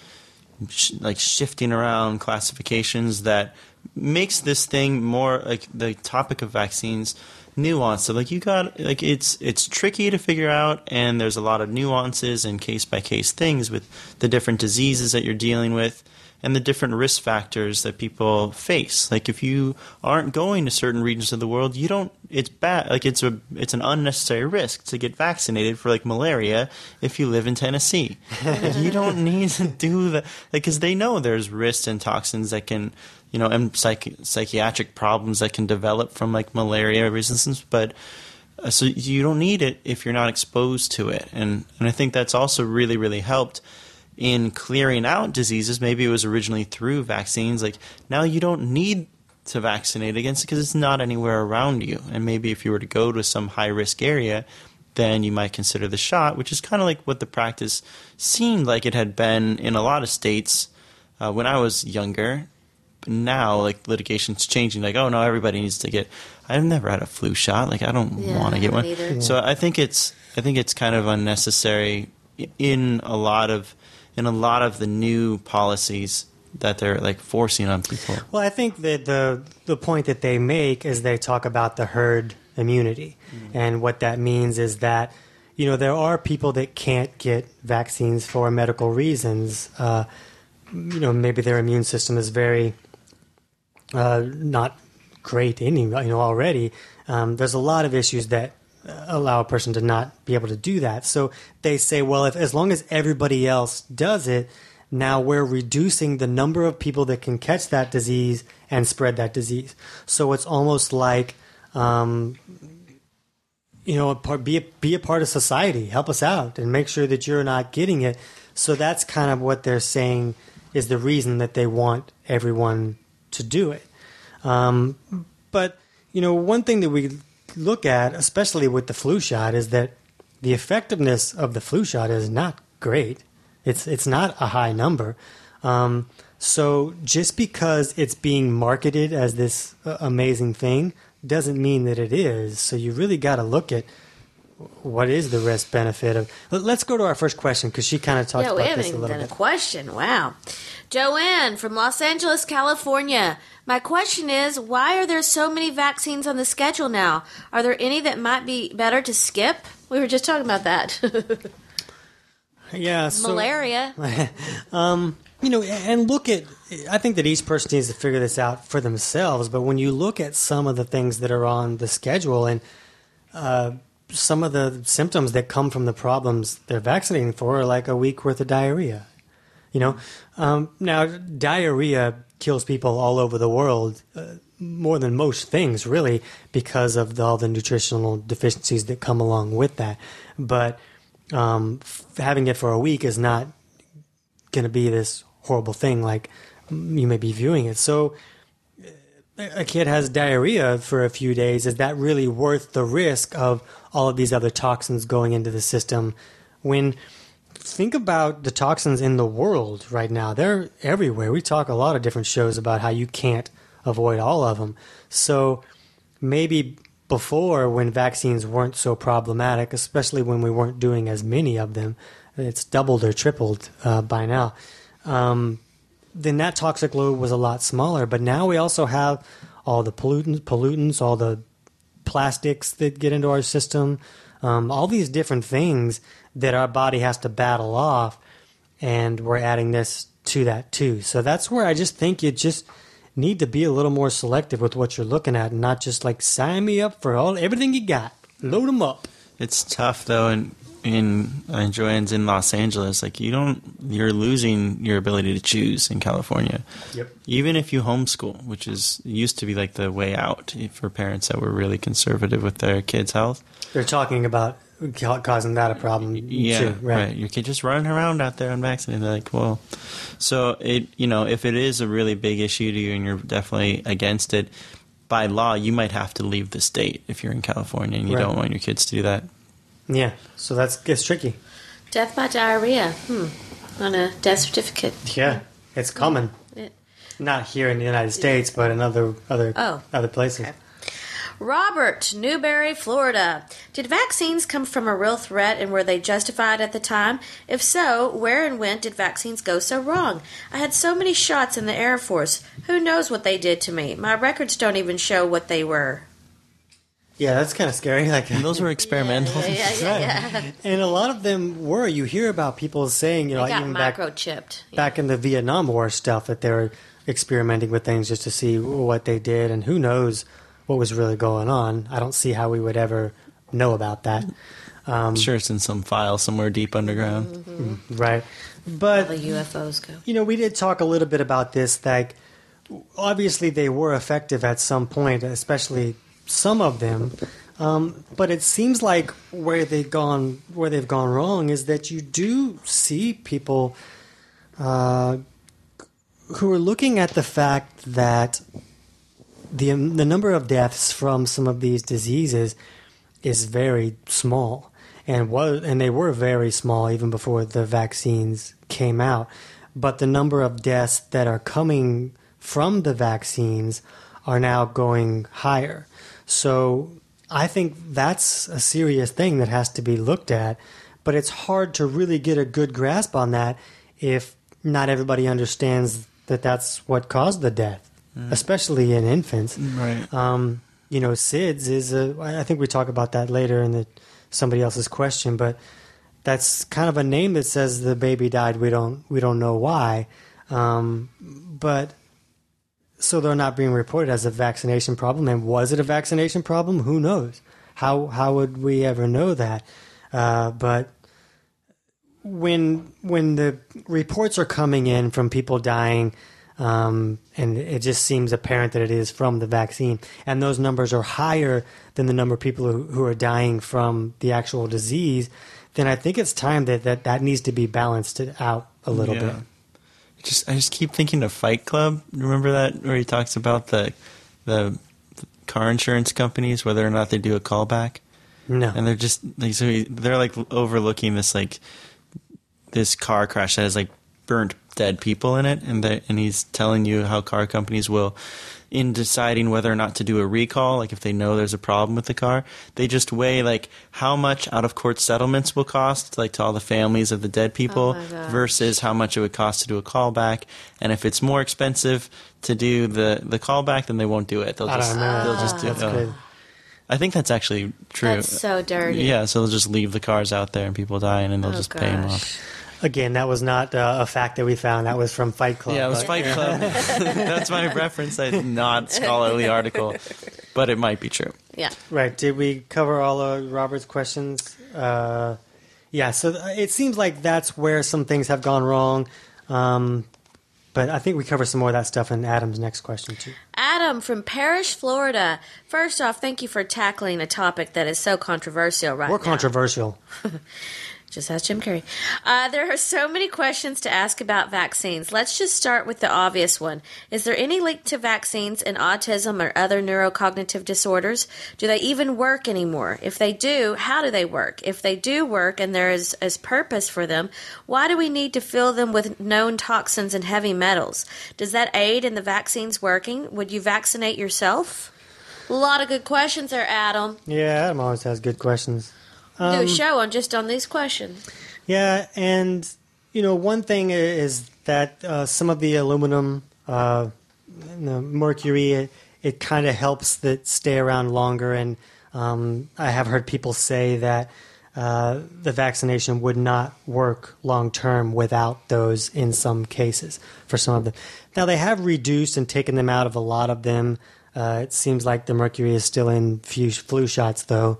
shifting around classifications that makes this thing more like the topic of vaccines nuanced. So like you got like it's tricky to figure out, and there's a lot of nuances and case by case things with the different diseases that you're dealing with and the different risk factors that people face. Like if you aren't going to certain regions of the world, you don't. It's bad. Like it's an unnecessary risk to get vaccinated for like malaria if you live in Tennessee. Like, you don't need to do that. Like because they know there's risks and toxins that can, and psychiatric problems that can develop from like malaria resistance. But so you don't need it if you're not exposed to it. And I think that's also really, really helped in clearing out diseases. Maybe it was originally through vaccines. Like now you don't need to vaccinate against it because it's not anywhere around you. And maybe if you were to go to some high risk area, then you might consider the shot, which is kind of like what the practice seemed like it had been in a lot of states when I was younger. But now, like, litigation's changing. Like, oh no, everybody needs to get. I've never had a flu shot. Like, I don't want to get one. Either. So I think it's kind of unnecessary in a lot of the new policies that they're like forcing on people. Well, I think that the point that they make is they talk about the herd immunity, and what that means is that there are people that can't get vaccines for medical reasons. Maybe their immune system is very not great already. There's a lot of issues that allow a person to not be able to do that. So they say, well, as long as everybody else does it, now we're reducing the number of people that can catch that disease and spread that disease. So it's almost like, be a part of society. Help us out and make sure that you're not getting it. So that's kind of what they're saying is the reason that they want everyone to do it. But, one thing that we look at, especially with the flu shot, is that the effectiveness of the flu shot is not great. It's not a high number. So just because it's being marketed as this amazing thing doesn't mean that it is. So you really got to look at what is the risk benefit of. Let's go to our first question because she kind of talked about this a little bit. Yeah, we haven't even done a question. Wow. Joanne from Los Angeles, California. My question is, why are there so many vaccines on the schedule now? Are there any that might be better to skip? We were just talking about that. Yeah. Malaria. And look at, I think that each person needs to figure this out for themselves, but when you look at some of the things that are on the schedule and some of the symptoms that come from the problems they're vaccinating for are like a week worth of diarrhea. Now diarrhea kills people all over the world more than most things, really, because of all the nutritional deficiencies that come along with that. But having it for a week is not going to be this horrible thing like you may be viewing it. So a kid has diarrhea for a few days. Is that really worth the risk of all of these other toxins going into the system? When think about the toxins in the world right now, they're everywhere. We talk a lot of different shows about how you can't avoid all of them. So maybe before, when vaccines weren't so problematic, especially when we weren't doing as many of them, it's doubled or tripled by now, then that toxic load was a lot smaller. But now we also have all the pollutants, all the plastics that get into our system, all these different things that our body has to battle off, and we're adding this to that too. So that's where I just think you just need to be a little more selective with what you're looking at, and not just like sign me up for everything you got, load them up. It's tough though, and Joanne's in Los Angeles. Like you're losing your ability to choose in California. Yep. Even if you homeschool, which used to be like the way out for parents that were really conservative with their kids' health. They're talking about causing that a problem. Yeah, too, right. Your kid just running around out there unvaccinated. Like, well, so if it is a really big issue to you and you're definitely against it, by law, you might have to leave the state if you're in California and you don't want your kids to do that. Yeah, so it's tricky. Death by diarrhea. On a death certificate. Yeah, it's common. Not here in the United States, but in other places. Okay. Robert, Newberry, Florida. Did vaccines come from a real threat and were they justified at the time? If so, where and when did vaccines go so wrong? I had so many shots in the Air Force. Who knows what they did to me? My records don't even show what they were. Yeah, that's kind of scary. Like those were experimental. Yeah. And a lot of them were. You hear about people saying, They got even microchipped. back in the Vietnam War stuff, that they were experimenting with things just to see what they did, and who knows what was really going on. I don't see how we would ever know about that. I'm sure it's in some file somewhere deep underground. Mm-hmm. Right. But where the UFOs go. We did talk a little bit about this. Like, obviously they were effective at some point, especially some of them. But it seems like where they've gone wrong is that you do see people who are looking at the fact that the number of deaths from some of these diseases is very small, and they were very small even before the vaccines came out. But the number of deaths that are coming from the vaccines are now going higher. So I think that's a serious thing that has to be looked at. But it's hard to really get a good grasp on that if not everybody understands that that's what caused the death. Especially in infants. Right. SIDS is I think we talk about that later in somebody else's question, but that's kind of a name that says the baby died. We don't know why. But so they're not being reported as a vaccination problem. And was it a vaccination problem? Who knows? How would we ever know that? But when the reports are coming in from people dying, and it just seems apparent that it is from the vaccine, and those numbers are higher than the number of people who are dying from the actual disease, then I think it's time that needs to be balanced out a little bit. I just keep thinking of Fight Club. Remember that, where he talks about the car insurance companies, whether or not they do a callback? No. And they're just they're like overlooking this car crash that has like burnt dead people in it, and he's telling you how car companies will, in deciding whether or not to do a recall, like if they know there's a problem with the car, they just weigh like how much out of court settlements will cost, like to all the families of the dead people, versus how much it would cost to do a callback. And if it's more expensive to do the callback, then they won't do it. They'll just do it. I think that's actually true. That's so dirty. Yeah, so they'll just leave the cars out there and people dying, and they'll just pay them off. Again, that was not a fact that we found. That was from Fight Club. Yeah, it was Fight Club. That's my reference. That's not scholarly article, but it might be true. Yeah. Right. Did we cover all of Robert's questions? Yeah, so it seems like that's where some things have gone wrong. But I think we cover some more of that stuff in Adam's next question, too. Adam from Parrish, Florida. First off, thank you for tackling a topic that is so controversial right now. More controversial. Just ask Jim Carrey. There are so many questions to ask about vaccines. Let's just start with the obvious one. Is there any link to vaccines in autism or other neurocognitive disorders? Do they even work anymore? If they do, how do they work? If they do work and there is purpose for them, why do we need to fill them with known toxins and heavy metals? Does that aid in the vaccines working? Would you vaccinate yourself? A lot of good questions there, Adam. Yeah, Adam always has good questions. Do a show on these questions. Yeah, and one thing is that some of the aluminum, the mercury, it kind of helps that stay around longer. And I have heard people say that the vaccination would not work long term without those in some cases for some of them. Now they have reduced and taken them out of a lot of them. It seems like the mercury is still in flu shots though.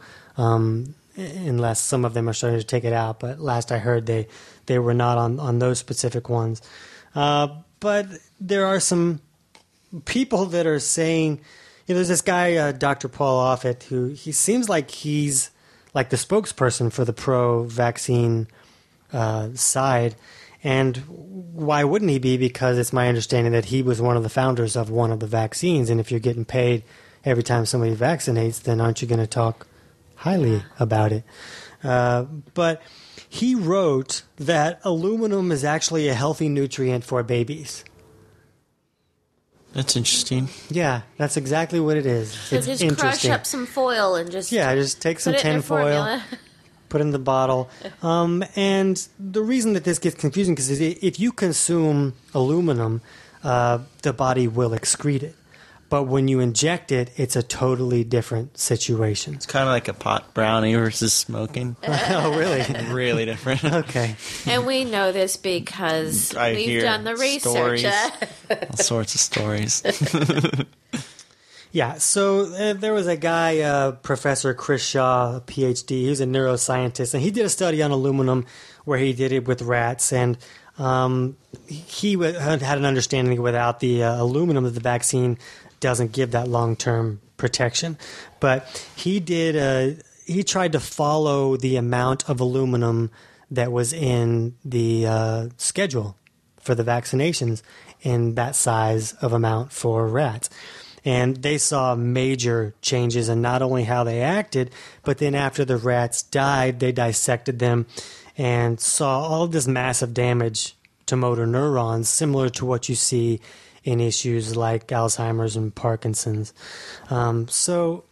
Unless some of them are starting to take it out. But last I heard, they were not on those specific ones. But there are some people that are saying, there's this guy, Dr. Paul Offit, who he seems like he's like the spokesperson for the pro-vaccine side. And why wouldn't he be? Because it's my understanding that he was one of the founders of one of the vaccines. And if you're getting paid every time somebody vaccinates, then aren't you going to talk highly about it? But he wrote that aluminum is actually a healthy nutrient for babies. That's interesting. Yeah, that's exactly what it is. So It's just interesting. crush up some foil and just Just take some put it in tin their foil, formula. put it in the bottle. And the reason that this gets confusing because if you consume aluminum, the body will excrete it. But when you inject it, it's a totally different situation. It's kind of like a pot brownie versus smoking. Oh, really? Really different. Okay. And we know this because I we've hear done the research. stories. All sorts of stories. Yeah, so there was a guy, Professor Chris Shaw, a PhD. He's a neuroscientist, and he did a study on aluminum where he did it with rats, and he had an understanding without the aluminum that the vaccine doesn't give that long-term protection. But he tried to follow the amount of aluminum that was in the schedule for the vaccinations in that size of amount for rats. And they saw major changes in not only how they acted, but then after the rats died, they dissected them and saw all this massive damage to motor neurons, similar to what you see in issues like Alzheimer's and Parkinson's. So,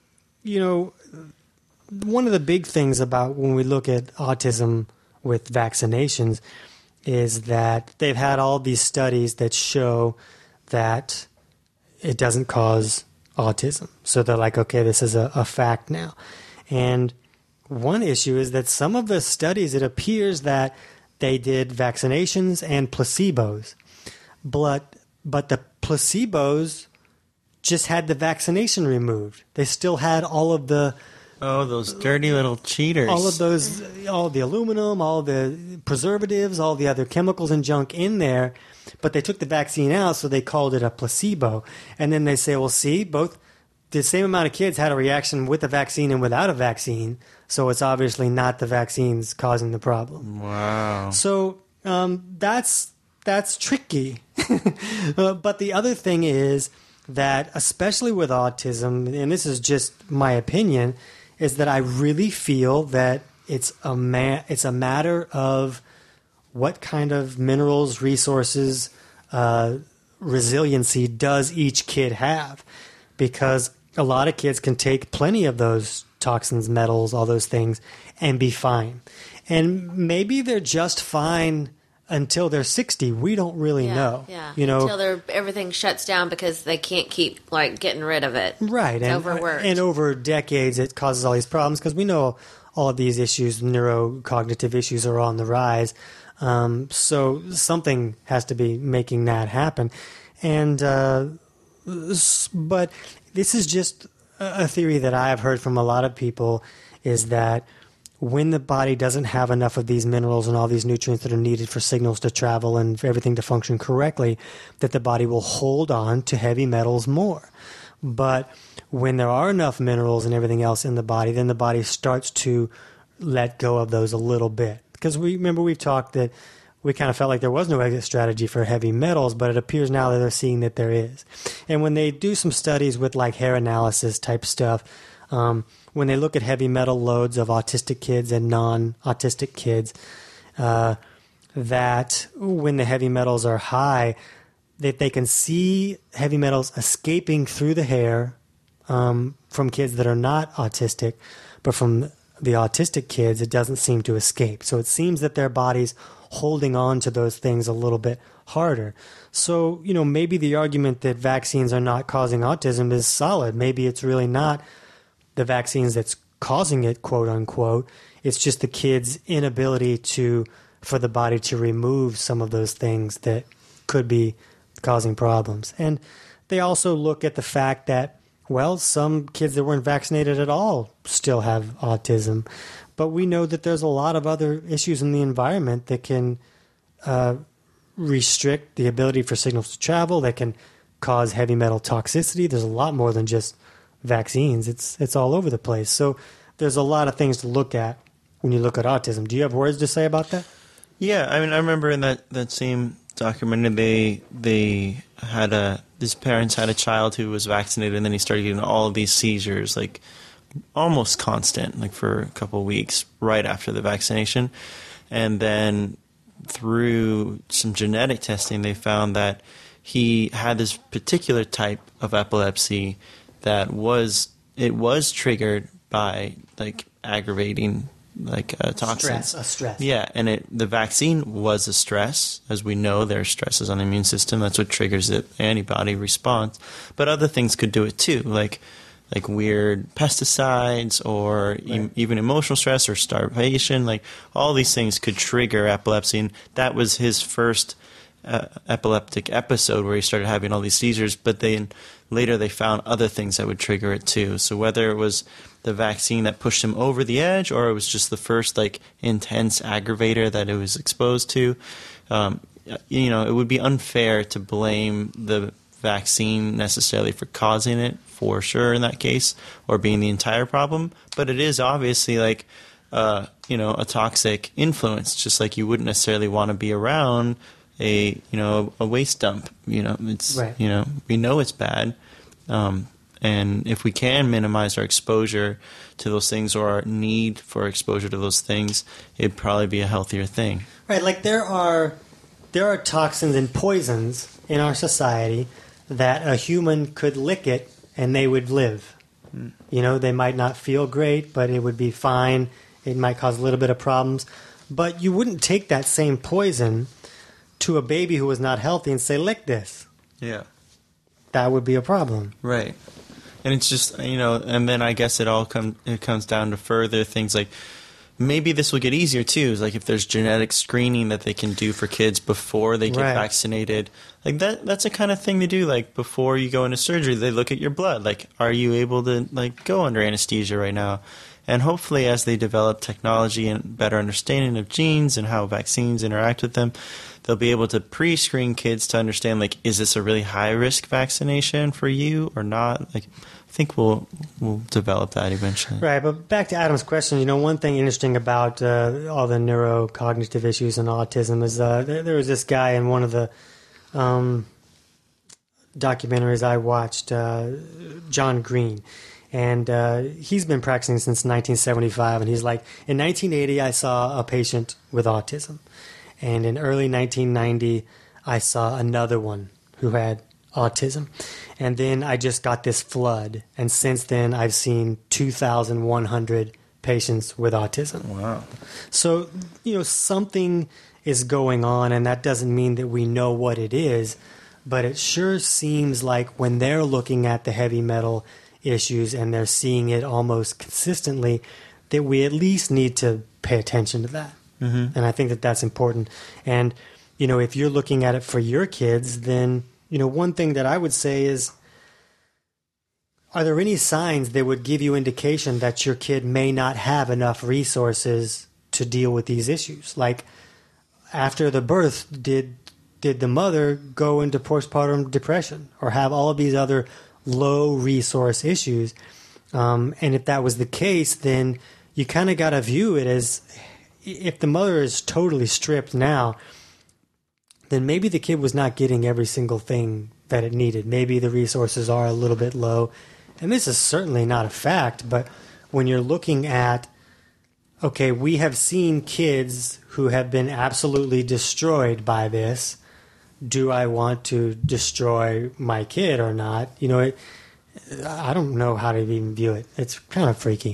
one of the big things about when we look at autism with vaccinations is that they've had all these studies that show that it doesn't cause autism. So they're like, okay, this is a fact now. And one issue is that some of the studies, it appears that they did vaccinations and placebos. But the placebos just had the vaccination removed. They still had all of the... Oh, those dirty little cheaters. All of those, all the aluminum, all the preservatives, all the other chemicals and junk in there, but they took the vaccine out, so they called it a placebo. And then they say, well, see, both the same amount of kids had a reaction with the vaccine and without a vaccine, so it's obviously not the vaccines causing the problem. Wow. So that's tricky. But the other thing is that, especially with autism, and this is just my opinion, is that I really feel that it's a matter of what kind of minerals, resources, resiliency does each kid have. Because a lot of kids can take plenty of those toxins, metals, all those things, and be fine. And maybe they're just fine until they're 60. We don't really know. Yeah. Until everything shuts down because they can't keep getting rid of it. Right. It's overworked. And over decades, it causes all these problems because we know all of these issues, neurocognitive issues, are on the rise. So something has to be making that happen. And but this is just a theory that I have heard from a lot of people, is that when the body doesn't have enough of these minerals and all these nutrients that are needed for signals to travel and for everything to function correctly, that the body will hold on to heavy metals more. But when there are enough minerals and everything else in the body, then the body starts to let go of those a little bit. Because we've talked that we kind of felt like there was no exit strategy for heavy metals, but it appears now that they're seeing that there is. And when they do some studies with hair analysis type stuff, when they look at heavy metal loads of autistic kids and non-autistic kids, that when the heavy metals are high, that they can see heavy metals escaping through the hair from kids that are not autistic, but from the autistic kids, it doesn't seem to escape. So it seems that their body's holding on to those things a little bit harder. So, maybe the argument that vaccines are not causing autism is solid. Maybe it's really not the vaccines that's causing it, quote unquote. It's just the kid's inability for the body to remove some of those things that could be causing problems. And they also look at the fact that, well, some kids that weren't vaccinated at all still have autism. But we know that there's a lot of other issues in the environment that can restrict the ability for signals to travel, that can cause heavy metal toxicity. There's a lot more than just vaccines. It's all over the place. So there's a lot of things to look at when you look at autism. Do you have words to say about that? Yeah, I mean, I remember in that same documentary, his parents had a child who was vaccinated, and then he started getting all of these seizures, like almost constant, like for a couple of weeks right after the vaccination. And then through some genetic testing, they found that he had this particular type of epilepsy that was triggered by like aggravating toxins. Stress. Yeah, and the vaccine was a stress. As we know, there are stresses on the immune system. That's what triggers the antibody response. But other things could do it too, like weird pesticides or even emotional stress or starvation. Like all these things could trigger epilepsy. And that was his first epileptic episode where he started having all these seizures. But then later they found other things that would trigger it too. So whether it was the vaccine that pushed him over the edge, or it was just the first like intense aggravator that it was exposed to. It would be unfair to blame the vaccine necessarily for causing it, for sure, in that case, or being the entire problem. But it is obviously like a toxic influence, just like you wouldn't necessarily want to be around a waste dump. It's right. We know it's bad. And if we can minimize our exposure to those things, or our need for exposure to those things, it'd probably be a healthier thing. Right, like there are toxins and poisons in our society that a human could lick it and they would live. They might not feel great, but it would be fine. It might cause a little bit of problems. But you wouldn't take that same poison to a baby who was not healthy and say, lick this. Yeah. That would be a problem. Right. And it's just, and then I guess it comes down to further things like maybe this will get easier too. Like if there's genetic screening that they can do for kids before they get vaccinated, like that's a kind of thing to do. Like before you go into surgery, they look at your blood. Like, are you able to like go under anesthesia right now? And hopefully as they develop technology and better understanding of genes and how vaccines interact with them, they'll be able to pre-screen kids to understand, like, is this a really high-risk vaccination for you or not? Like, I think we'll develop that eventually. Right, but back to Adam's question, one thing interesting about all the neurocognitive issues and autism is there was this guy in one of the documentaries I watched, John Green. And he's been practicing since 1975, and he's like, in 1980, I saw a patient with autism. And in early 1990, I saw another one who had autism. And then I just got this flood. And since then, I've seen 2,100 patients with autism. Wow. So, something is going on, and that doesn't mean that we know what it is. But it sure seems like when they're looking at the heavy metal issues and they're seeing it almost consistently, that we at least need to pay attention to that. Mm-hmm. And I think that that's important. And, if you're looking at it for your kids, then, one thing that I would say is, are there any signs that would give you indication that your kid may not have enough resources to deal with these issues? Like, after the birth, did the mother go into postpartum depression or have all of these other low resource issues? And if that was the case, then you kind of got to view it as, if the mother is totally stripped now, then maybe the kid was not getting every single thing that it needed. Maybe the resources are a little bit low. And this is certainly not a fact, but when you're looking at, okay, we have seen kids who have been absolutely destroyed by this. Do I want to destroy my kid or not? I don't know how to even view it. It's kind of freaky.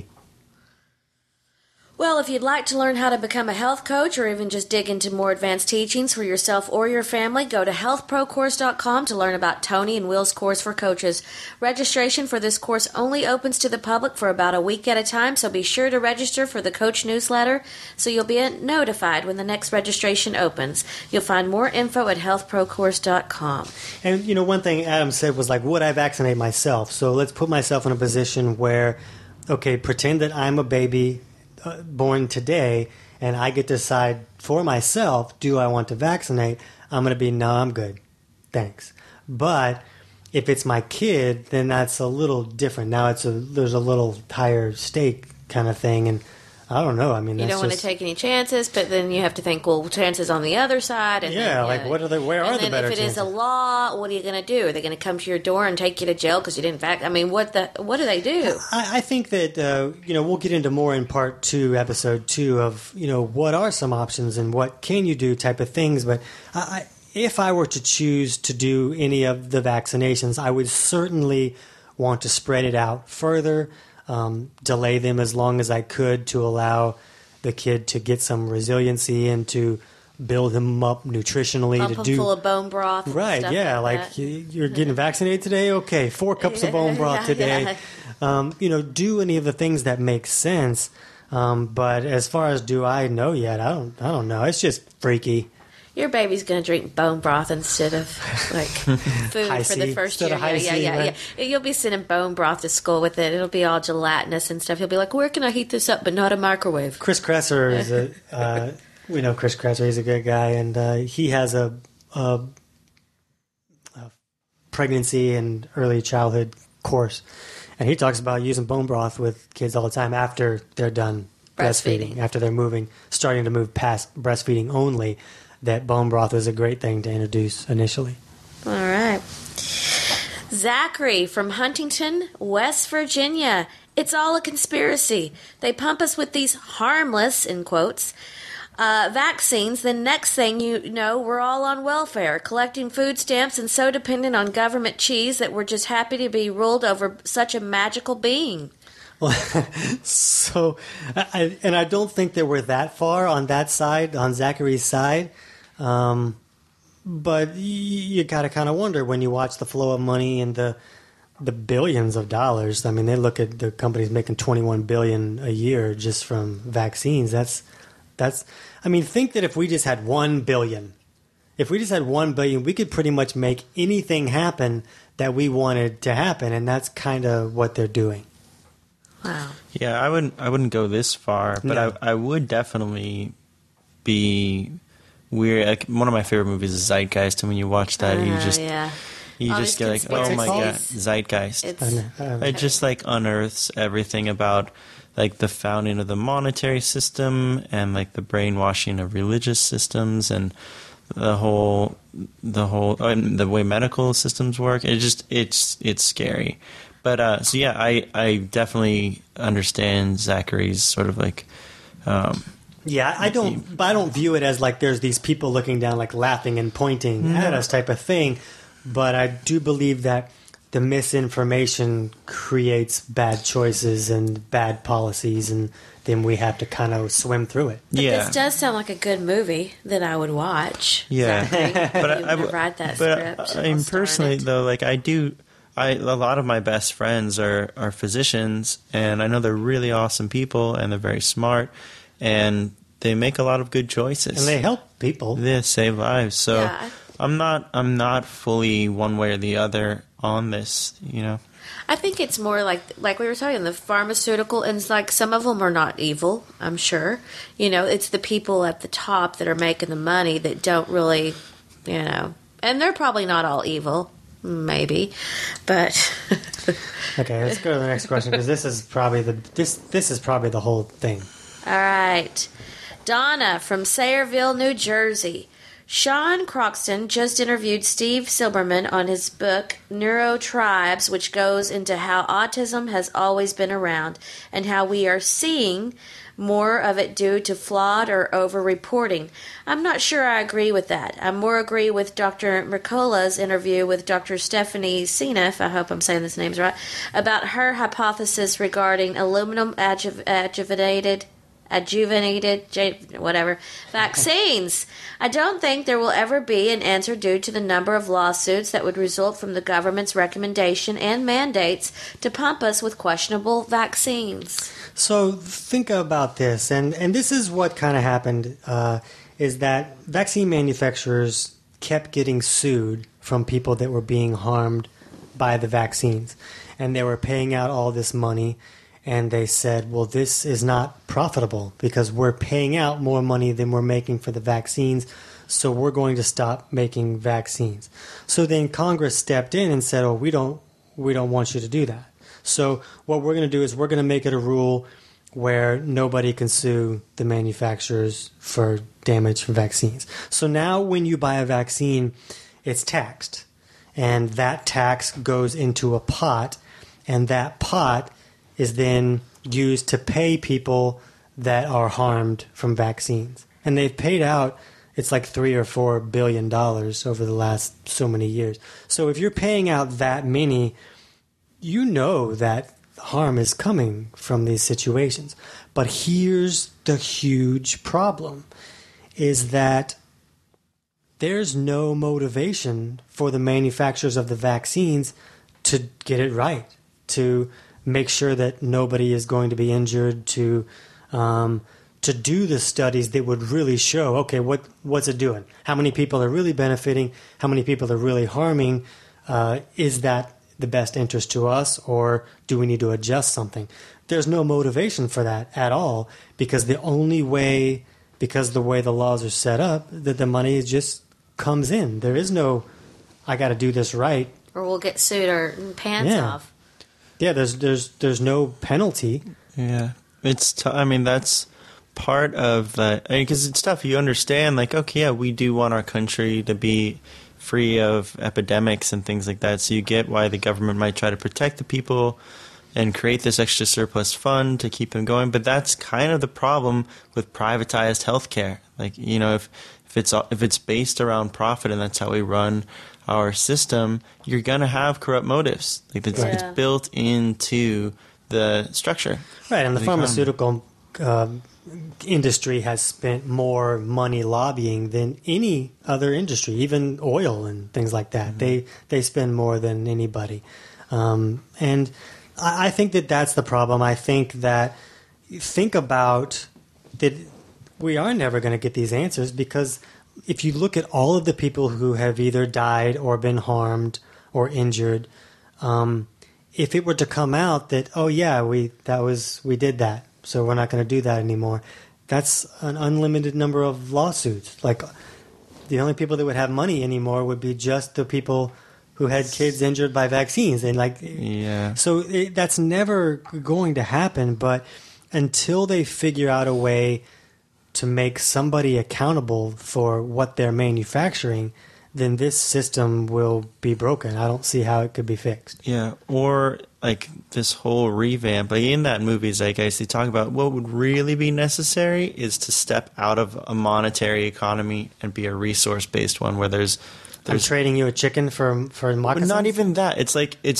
Well, if you'd like to learn how to become a health coach or even just dig into more advanced teachings for yourself or your family, go to healthprocourse.com to learn about Tony and Will's course for coaches. Registration for this course only opens to the public for about a week at a time, so be sure to register for the coach newsletter so you'll be notified when the next registration opens. You'll find more info at healthprocourse.com. And, one thing Adam said was like, would I vaccinate myself? So let's put myself in a position where, okay, pretend that I'm a baby born today, and I get to decide for myself, do I want to vaccinate? I'm going to be, no, I'm good. Thanks. But if it's my kid, then that's a little different. Now there's a little higher stake kind of thing. And I don't know. I mean, you don't want to take any chances, but then you have to think, well, chances on the other side. And yeah, then, like what are they? Where are the better chances? If it is a law, what are you going to do? Are they going to come to your door and take you to jail because you didn't I mean, what do they do? I think that we'll get into more in part 2, episode 2 of what are some options and what can you do type of things. But if I were to choose to do any of the vaccinations, I would certainly want to spread it out further. Delay them as long as I could to allow the kid to get some resiliency and to build him up nutritionally. Pump him full of bone broth. Right, yeah. Like you're getting vaccinated today? Okay, 4 cups of bone broth today. Yeah. Do any of the things that make sense. But as far as do I know yet, I don't know. It's just freaky. Your baby's going to drink bone broth instead of like food for the first year. Yeah. You'll be sending bone broth to school with it. It'll be all gelatinous and stuff. He'll be like, "Where can I heat this up, but not a microwave?" Chris Kresser is we know Chris Kresser. He's a good guy, and he has a pregnancy and early childhood course, and he talks about using bone broth with kids all the time after they're done breastfeeding, after they're starting to move past breastfeeding only. That bone broth is a great thing to introduce initially. All right. Zachary from Huntington, West Virginia. It's all a conspiracy. They pump us with these harmless, in quotes, vaccines. The next thing you know, we're all on welfare, collecting food stamps and so dependent on government cheese that we're just happy to be ruled over such a magical being. Well, so, I don't think that we're that far on that side, on Zachary's side. But you got to kind of wonder when you watch the flow of money and the billions of dollars. I mean, they look at the companies making $21 billion a year just from vaccines. That's. I mean, think that if we just had $1 billion, we could pretty much make anything happen that we wanted to happen, and that's kind of what they're doing. Wow. Yeah, I wouldn't go this far, but no. I would definitely be weird. Like, one of my favorite movies is Zeitgeist, and when you watch that, you just get like, oh my god, Zeitgeist. It just like unearths everything about like the founding of the monetary system and like the brainwashing of religious systems and the way medical systems work. It's scary. But I definitely understand Zachary's sort of like. I don't view it as like there's these people looking down, like laughing and pointing at us type of thing. But I do believe that the misinformation creates bad choices and bad policies, and then we have to kind of swim through it. But this does sound like a good movie that I would watch. Yeah, but I would write that script. I mean, personally, though, like a lot of my best friends are physicians, and I know they're really awesome people, and they're very smart, and they make a lot of good choices, and they help people. They save lives. So I'm not fully one way or the other on this. I think it's more like we were talking, the pharmaceutical, and like some of them are not evil, I'm sure. It's the people at the top that are making the money that don't really, and they're probably not all evil. Maybe, but okay. Let's go to the next question, because this is probably the whole thing. All right, Donna from Sayreville, New Jersey. Sean Croxton just interviewed Steve Silberman on his book Neurotribes, which goes into how autism has always been around and how we are seeing more of it due to flawed or over-reporting. I'm not sure I agree with that. I more agree with Dr. Mercola's interview with Dr. Stephanie Seneff, I hope I'm saying this name's right, about her hypothesis regarding aluminum adjuvanted vaccines. I don't think there will ever be an answer due to the number of lawsuits that would result from the government's recommendation and mandates to pump us with questionable vaccines. So think about this, and this is what kind of happened, is that vaccine manufacturers kept getting sued from people that were being harmed by the vaccines, and they were paying out all this money. And they said, well, this is not profitable because we're paying out more money than we're making for the vaccines, so we're going to stop making vaccines. So then Congress stepped in and said, oh, we don't want you to do that. So what we're going to do is we're going to make it a rule where nobody can sue the manufacturers for damage from vaccines. So now when you buy a vaccine, it's taxed. And that tax goes into a pot, and that pot is then used to pay people that are harmed from vaccines. And they've paid out, it's like $3 or $4 billion over the last so many years. So if you're paying out that many, you know that harm is coming from these situations. But here's the huge problem, is that there's no motivation for the manufacturers of the vaccines to get it right, to make sure that nobody is going to be injured, to do the studies that would really show, okay, what's it doing? How many people are really benefiting? How many people are really harming? Is that the best interest to us, or do we need to adjust something? There's no motivation for that at all, because the way the laws are set up, that the money just comes in. There is no, I got to do this right, or we'll get sued or pants off. Yeah, there's no penalty. Yeah, I mean, that's part of that, because it's tough. You understand, like, okay, yeah, we do want our country to be free of epidemics and things like that. So you get why the government might try to protect the people and create this extra surplus fund to keep them going. But that's kind of the problem with privatized healthcare. Like, you know, if it's based around profit and that's how we run our system, you're going to have corrupt motives. Like, it's built into the structure. Right, and the pharmaceutical industry has spent more money lobbying than any other industry, even oil and things like that. Mm-hmm. They spend more than anybody. And I think that's the problem. I think about that we are never going to get these answers, because if you look at all of the people who have either died or been harmed or injured, if it were to come out that, oh yeah, we did that, so we're not going to do that anymore, that's an unlimited number of lawsuits. Like, the only people that would have money anymore would be just the people who had kids injured by vaccines. And so that's never going to happen. But until they figure out a way to make somebody accountable for what they're manufacturing, then this system will be broken. I don't see how it could be fixed. Yeah, or like this whole revamp. Like in that movie, Zeitgeist, they talk about what would really be necessary is to step out of a monetary economy and be a resource-based one where there's I'm trading you a chicken for moccasins? Not even that. It's like, it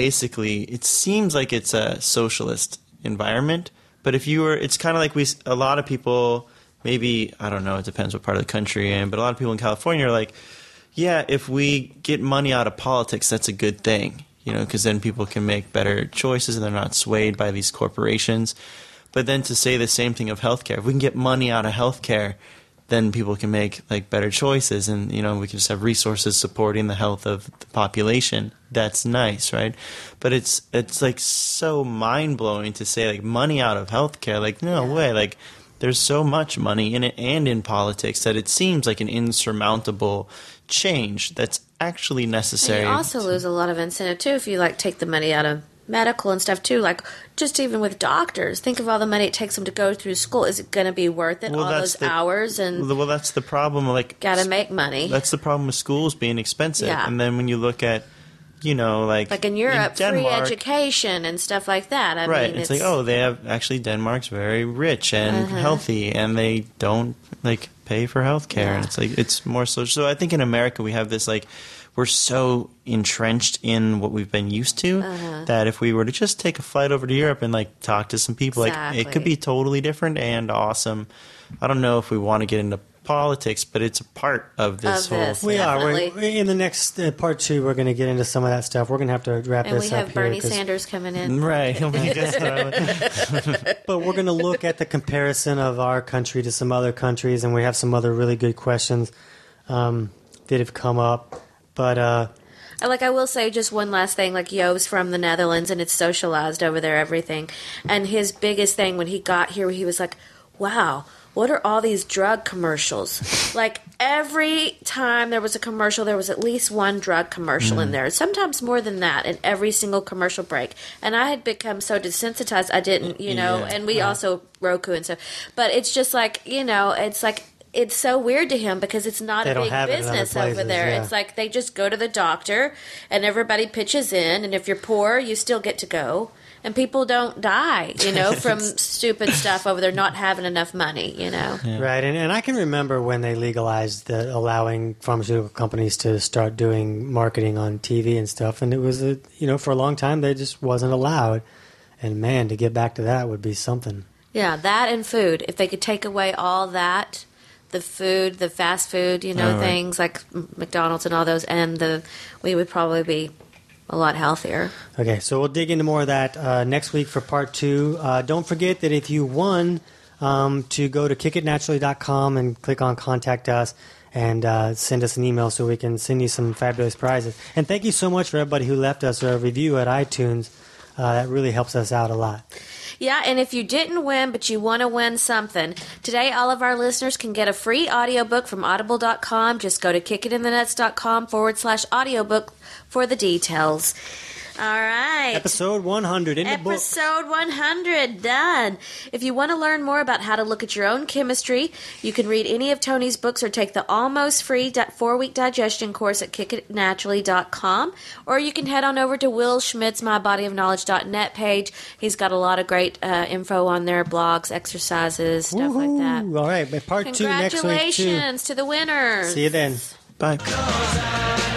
seems like it's a socialist environment, but it's kind of like a lot of people, maybe, I don't know, it depends what part of the country you're in, but a lot of people in California are like, yeah, if we get money out of politics, that's a good thing, you know, because then people can make better choices and they're not swayed by these corporations. But then to say the same thing of healthcare, if we can get money out of healthcare, then people can make like better choices, and you know, we can just have resources supporting the health of the population. That's nice, right? But it's like so mind blowing to say like money out of healthcare. Like, no way. Like, there's so much money in it and in politics that it seems like an insurmountable change that's actually necessary. And you also lose a lot of incentive too if you like take the money out of medical and stuff too. Like, just even with doctors, think of all the money it takes them to go through school. Is it going to be worth it? All those hours and that's the problem. Like, got to make money. That's the problem with schools being expensive. Yeah. And then when you look at, you know, like in Europe, free education and stuff like that. I mean, it's like, oh, they have actually, Denmark's very rich and healthy, and they don't like pay for healthcare. Yeah. And it's like, it's more social. So I think in America we have this like, we're so entrenched in what we've been used to that if we were to just take a flight over to Europe and like talk to some people, like it could be totally different and awesome. I don't know if we want to get into politics, but it's a part of this whole thing. We are. In the next part 2, we're going to get into some of that stuff. We're going to have to wrap this up here. And we have Bernie Sanders coming in. Right. But we're going to look at the comparison of our country to some other countries, and we have some other really good questions that have come up. But I will say just one last thing. Like, Yo's from the Netherlands, and it's socialized over there, everything. And his biggest thing when he got here, he was like, wow, what are all these drug commercials? Like, every time there was a commercial, there was at least one drug commercial in there. Sometimes more than that in every single commercial break. And I had become so desensitized, I didn't, and we also Roku and stuff. But it's just like, it's like, it's so weird to him because it's not a big business over there. Yeah. It's like they just go to the doctor and everybody pitches in. And if you're poor, you still get to go. And people don't die, from stupid stuff over there not having enough money, Yeah. Right. And I can remember when they legalized allowing pharmaceutical companies to start doing marketing on TV and stuff. And it was, for a long time, they just wasn't allowed. And, man, to get back to that would be something. Yeah, that and food. If they could take away all that, the food, the fast food, things like McDonald's and all those, and we would probably be a lot healthier. Okay, so we'll dig into more of that next week for part 2. Don't forget that if you won, to go to kickitnaturally.com and click on Contact Us and send us an email so we can send you some fabulous prizes. And thank you so much for everybody who left us a review at iTunes. That really helps us out a lot. Yeah, and if you didn't win, but you want to win something, today all of our listeners can get a free audiobook from audible.com. Just go to kickitinthenuts.com/audiobook for the details. All right. Episode 100 in the book. Episode 100 done. If you want to learn more about how to look at your own chemistry, you can read any of Tony's books or take the almost free 4-week digestion course at kickitnaturally.com. Or you can head on over to Will Schmidt's mybodyofknowledge.net page. He's got a lot of great info on there, blogs, exercises, stuff like that. All right. Part 2 next week. Congratulations to the winners. See you then. Bye.